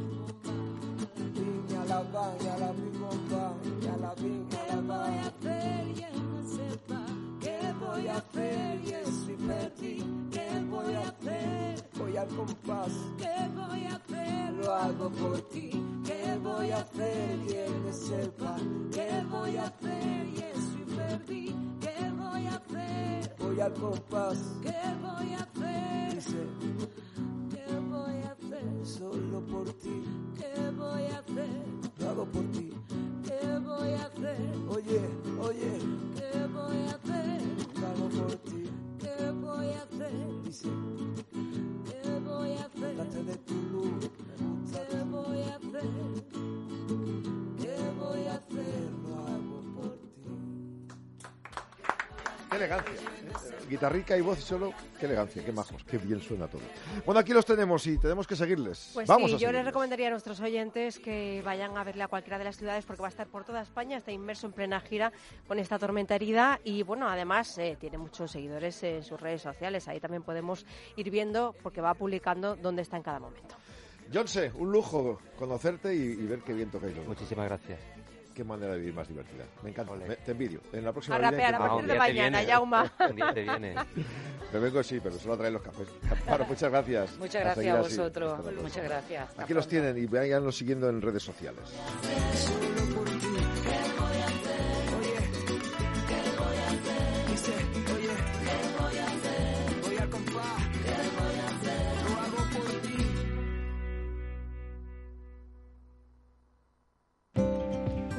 ya la van, ya la vi bomba, ya la vi, ya la van. ¿Qué voy a hacer? Y él no sepa, ¿qué voy a hacer? Y eso y perdí, ¿qué voy a hacer? Voy al compás, ¿qué voy a hacer? Lo hago por ti, ¿qué voy a hacer? Quien me sepa, ¿qué voy a hacer? Y eso y perdí, ¿qué voy a hacer? Voy al compás, ¿qué voy a hacer? Dice, ¿qué voy a hacer? Solo por ti, ¿qué voy a hacer? Lo hago por ti, ¿qué voy a hacer? Oye, ¿qué voy a hacer? Lo hago por ti, ¿qué voy a hacer? Dice, ¿qué voy a hacer? Date de tu luz, ¿qué voy a hacer? ¿Qué voy a hacer? Lo hago por ti. Qué elegancia. Guitarrica y voz solo, qué elegancia, qué majos, qué bien suena todo. Bueno, aquí los tenemos y tenemos que seguirles. Pues Vamos sí, a yo les seguirles. recomendaría a nuestros oyentes que vayan a verle a cualquiera de las ciudades porque va a estar por toda España, está inmerso en plena gira con esta tormenta herida y bueno, además tiene muchos seguidores en sus redes sociales, ahí también podemos ir viendo porque va publicando dónde está en cada momento. Jonse, un lujo conocerte y ver qué bien tocáis los dos. Muchísimas gracias. Qué manera de vivir más divertida. Me encanta. Te envidio. En la próxima A rapear a partir de mañana, Jauma. Un día te viene. Me vengo, sí, pero solo a traer los cafés. Amparo, muchas gracias. Muchas gracias a vosotros. Muchas gracias. Aquí los tienen y váyanlos siguiendo en redes sociales. Solo por ti, ¿qué voy a hacer?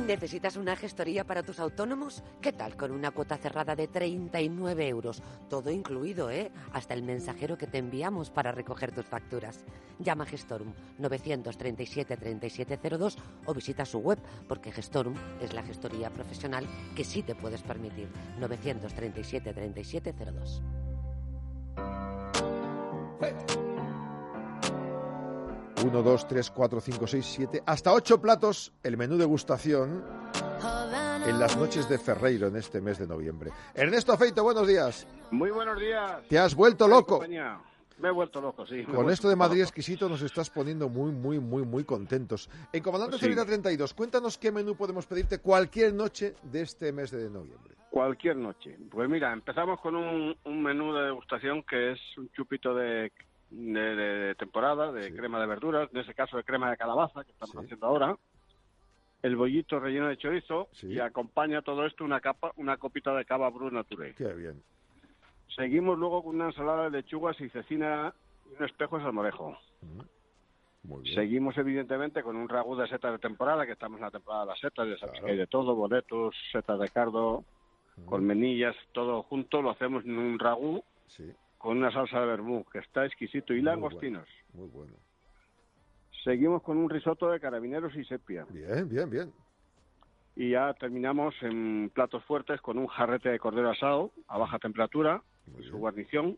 ¿Necesitas una gestoría para tus autónomos? ¿Qué tal con una cuota cerrada de 39 euros? Todo incluido, ¿eh? Hasta el mensajero que te enviamos para recoger tus facturas. Llama a Gestorum 937 3702 o visita su web, porque Gestorum es la gestoría profesional que sí te puedes permitir. 937 3702. 1, 2, 3, 4, 5, 6, 7, hasta 8 platos el menú degustación en las noches de Ferreiro en este mes de noviembre. Ernesto Feito, buenos días. Muy buenos días. ¿Te has vuelto loco? Me he vuelto loco, sí. Con esto de Madrid exquisito nos estás poniendo muy contentos. En Comandante Zorita 32, cuéntanos qué menú podemos pedirte cualquier noche de este mes de noviembre. Cualquier noche. Pues mira, empezamos con un menú de degustación que es un chupito de temporada, de crema de verduras, en ese caso de crema de calabaza, que estamos haciendo ahora, el bollito relleno de chorizo, y acompaña todo esto una copita de cava Brut Nature. Qué bien. Seguimos luego con una ensalada de lechugas y cecina y un espejo de salmorejo. Muy bien. Seguimos evidentemente con un ragú de setas de temporada, que estamos en la temporada de las setas, ya sabéis que hay de todo, boletos, setas de cardo, colmenillas, todo junto, lo hacemos en un ragú. Con una salsa de vermú, que está exquisito, y langostinos. Muy bueno. Seguimos con un risotto de carabineros y sepia. Bien. Y ya terminamos en platos fuertes con un jarrete de cordero asado a baja temperatura, su guarnición.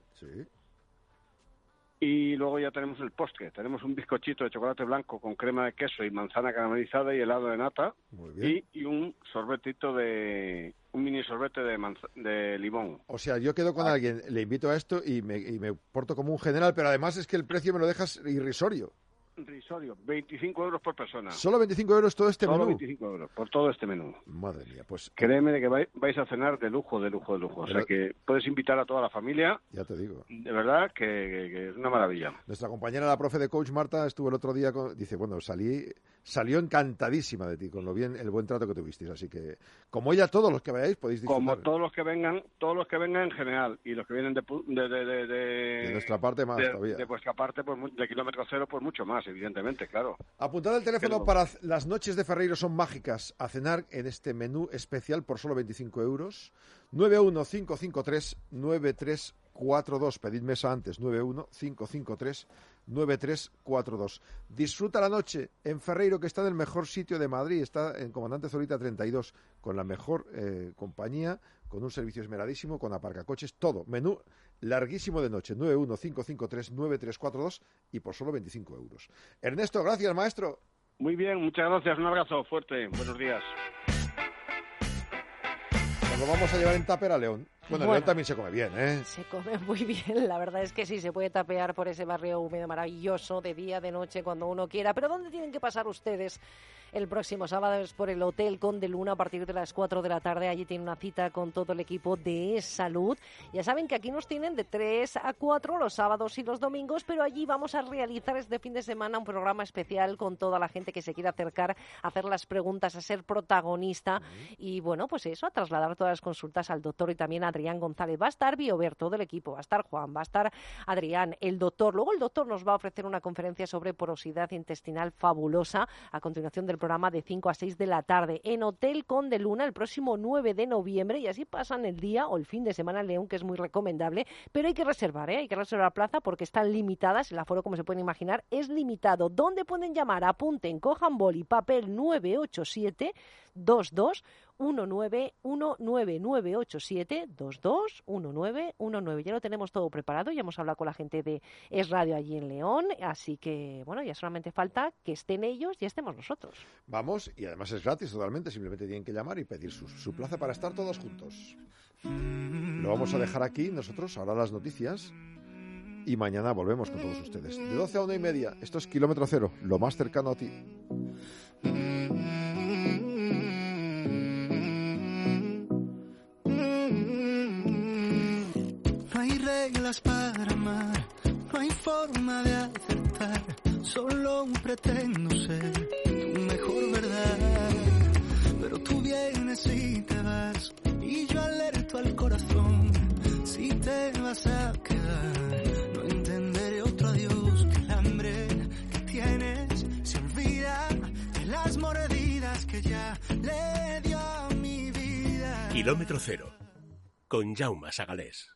Y luego ya tenemos el postre. Tenemos un bizcochito de chocolate blanco con crema de queso y manzana caramelizada y helado de nata. Y un sorbetito un mini sorbete de limón. O sea, yo quedo con alguien, le invito a esto y me porto como un general, pero además es que el precio me lo dejas irrisorio. Risorio, 25 euros por persona. ¿Solo 25 euros todo este menú? Solo 25 euros por todo este menú. Madre mía, pues... Créeme de que vais a cenar de lujo. O sea que puedes invitar a toda la familia. Ya te digo. De verdad que es una maravilla. Nuestra compañera, la profe de coach, Marta, estuvo el otro día, dice, bueno, salió encantadísima de ti, con el buen trato que tuvisteis. Así que, como ella, todos los que vayáis podéis disfrutar. Como todos los que vengan en general, y los que vienen de nuestra parte más todavía. De vuestra parte, pues, de kilómetro cero, pues mucho más, evidentemente, claro. Apuntad el teléfono para las noches de Ferreiro, son mágicas, a cenar en este menú especial por solo 25 euros. 915539342. Pedid mesa antes, 915539342. Disfruta la noche en Ferreiro, que está en el mejor sitio de Madrid, está en Comandante Zorita 32, con la mejor compañía, con un servicio esmeradísimo, con aparcacoches, todo. Menú larguísimo de noche, 915539342 y por solo 25 euros. Ernesto, gracias, maestro. Muy bien, muchas gracias, un abrazo fuerte, buenos días. Nos lo vamos a llevar en tupper a León. Bueno, León también se come bien, ¿eh? Se come muy bien, la verdad es que sí, se puede tapear por ese barrio húmedo maravilloso, de día, de noche, cuando uno quiera. Pero ¿dónde tienen que pasar ustedes el próximo sábado? Es por el Hotel Conde Luna a partir de las 4 de la tarde. Allí tienen una cita con todo el equipo de salud. Ya saben que aquí nos tienen de 3 a 4 los sábados y los domingos, pero allí vamos a realizar este fin de semana un programa especial con toda la gente que se quiera acercar, a hacer las preguntas, a ser protagonista y, bueno, pues eso, a trasladar todas las consultas al doctor y también a Adrián González. Va a estar Biover, todo el equipo, va a estar Juan, va a estar Adrián, el doctor. Luego el doctor nos va a ofrecer una conferencia sobre porosidad intestinal fabulosa a continuación del programa de 5 a 6 de la tarde en Hotel Conde Luna el próximo 9 de noviembre y así pasan el día o el fin de semana en León, que es muy recomendable, pero hay que reservar, hay que reservar plaza porque están limitadas, el aforo, como se pueden imaginar, es limitado. ¿Dónde pueden llamar? Apunten, cojan boli, papel, 987 22 191987 Ya lo tenemos todo preparado, ya hemos hablado con la gente de Es Radio allí en León, así que bueno, ya solamente falta que estén ellos y estemos nosotros. Vamos, y además es gratis totalmente, simplemente tienen que llamar y pedir su plaza para estar todos juntos. Lo vamos a dejar aquí nosotros, ahora las noticias, y mañana volvemos con todos ustedes. De 12 a 1:30, esto es Kilómetro Cero, lo más cercano a ti. No hay reglas para amar, no hay forma de acertar, solo pretendo ser tu mejor verdad. Pero tú vienes y te vas, y yo alerto al corazón, si te vas a quedar, no entenderé otro adiós, que el hambre que tienes se olvida de las mordidas es que ya le dio a mi vida. Kilómetro cero, con Jaume Sagalés.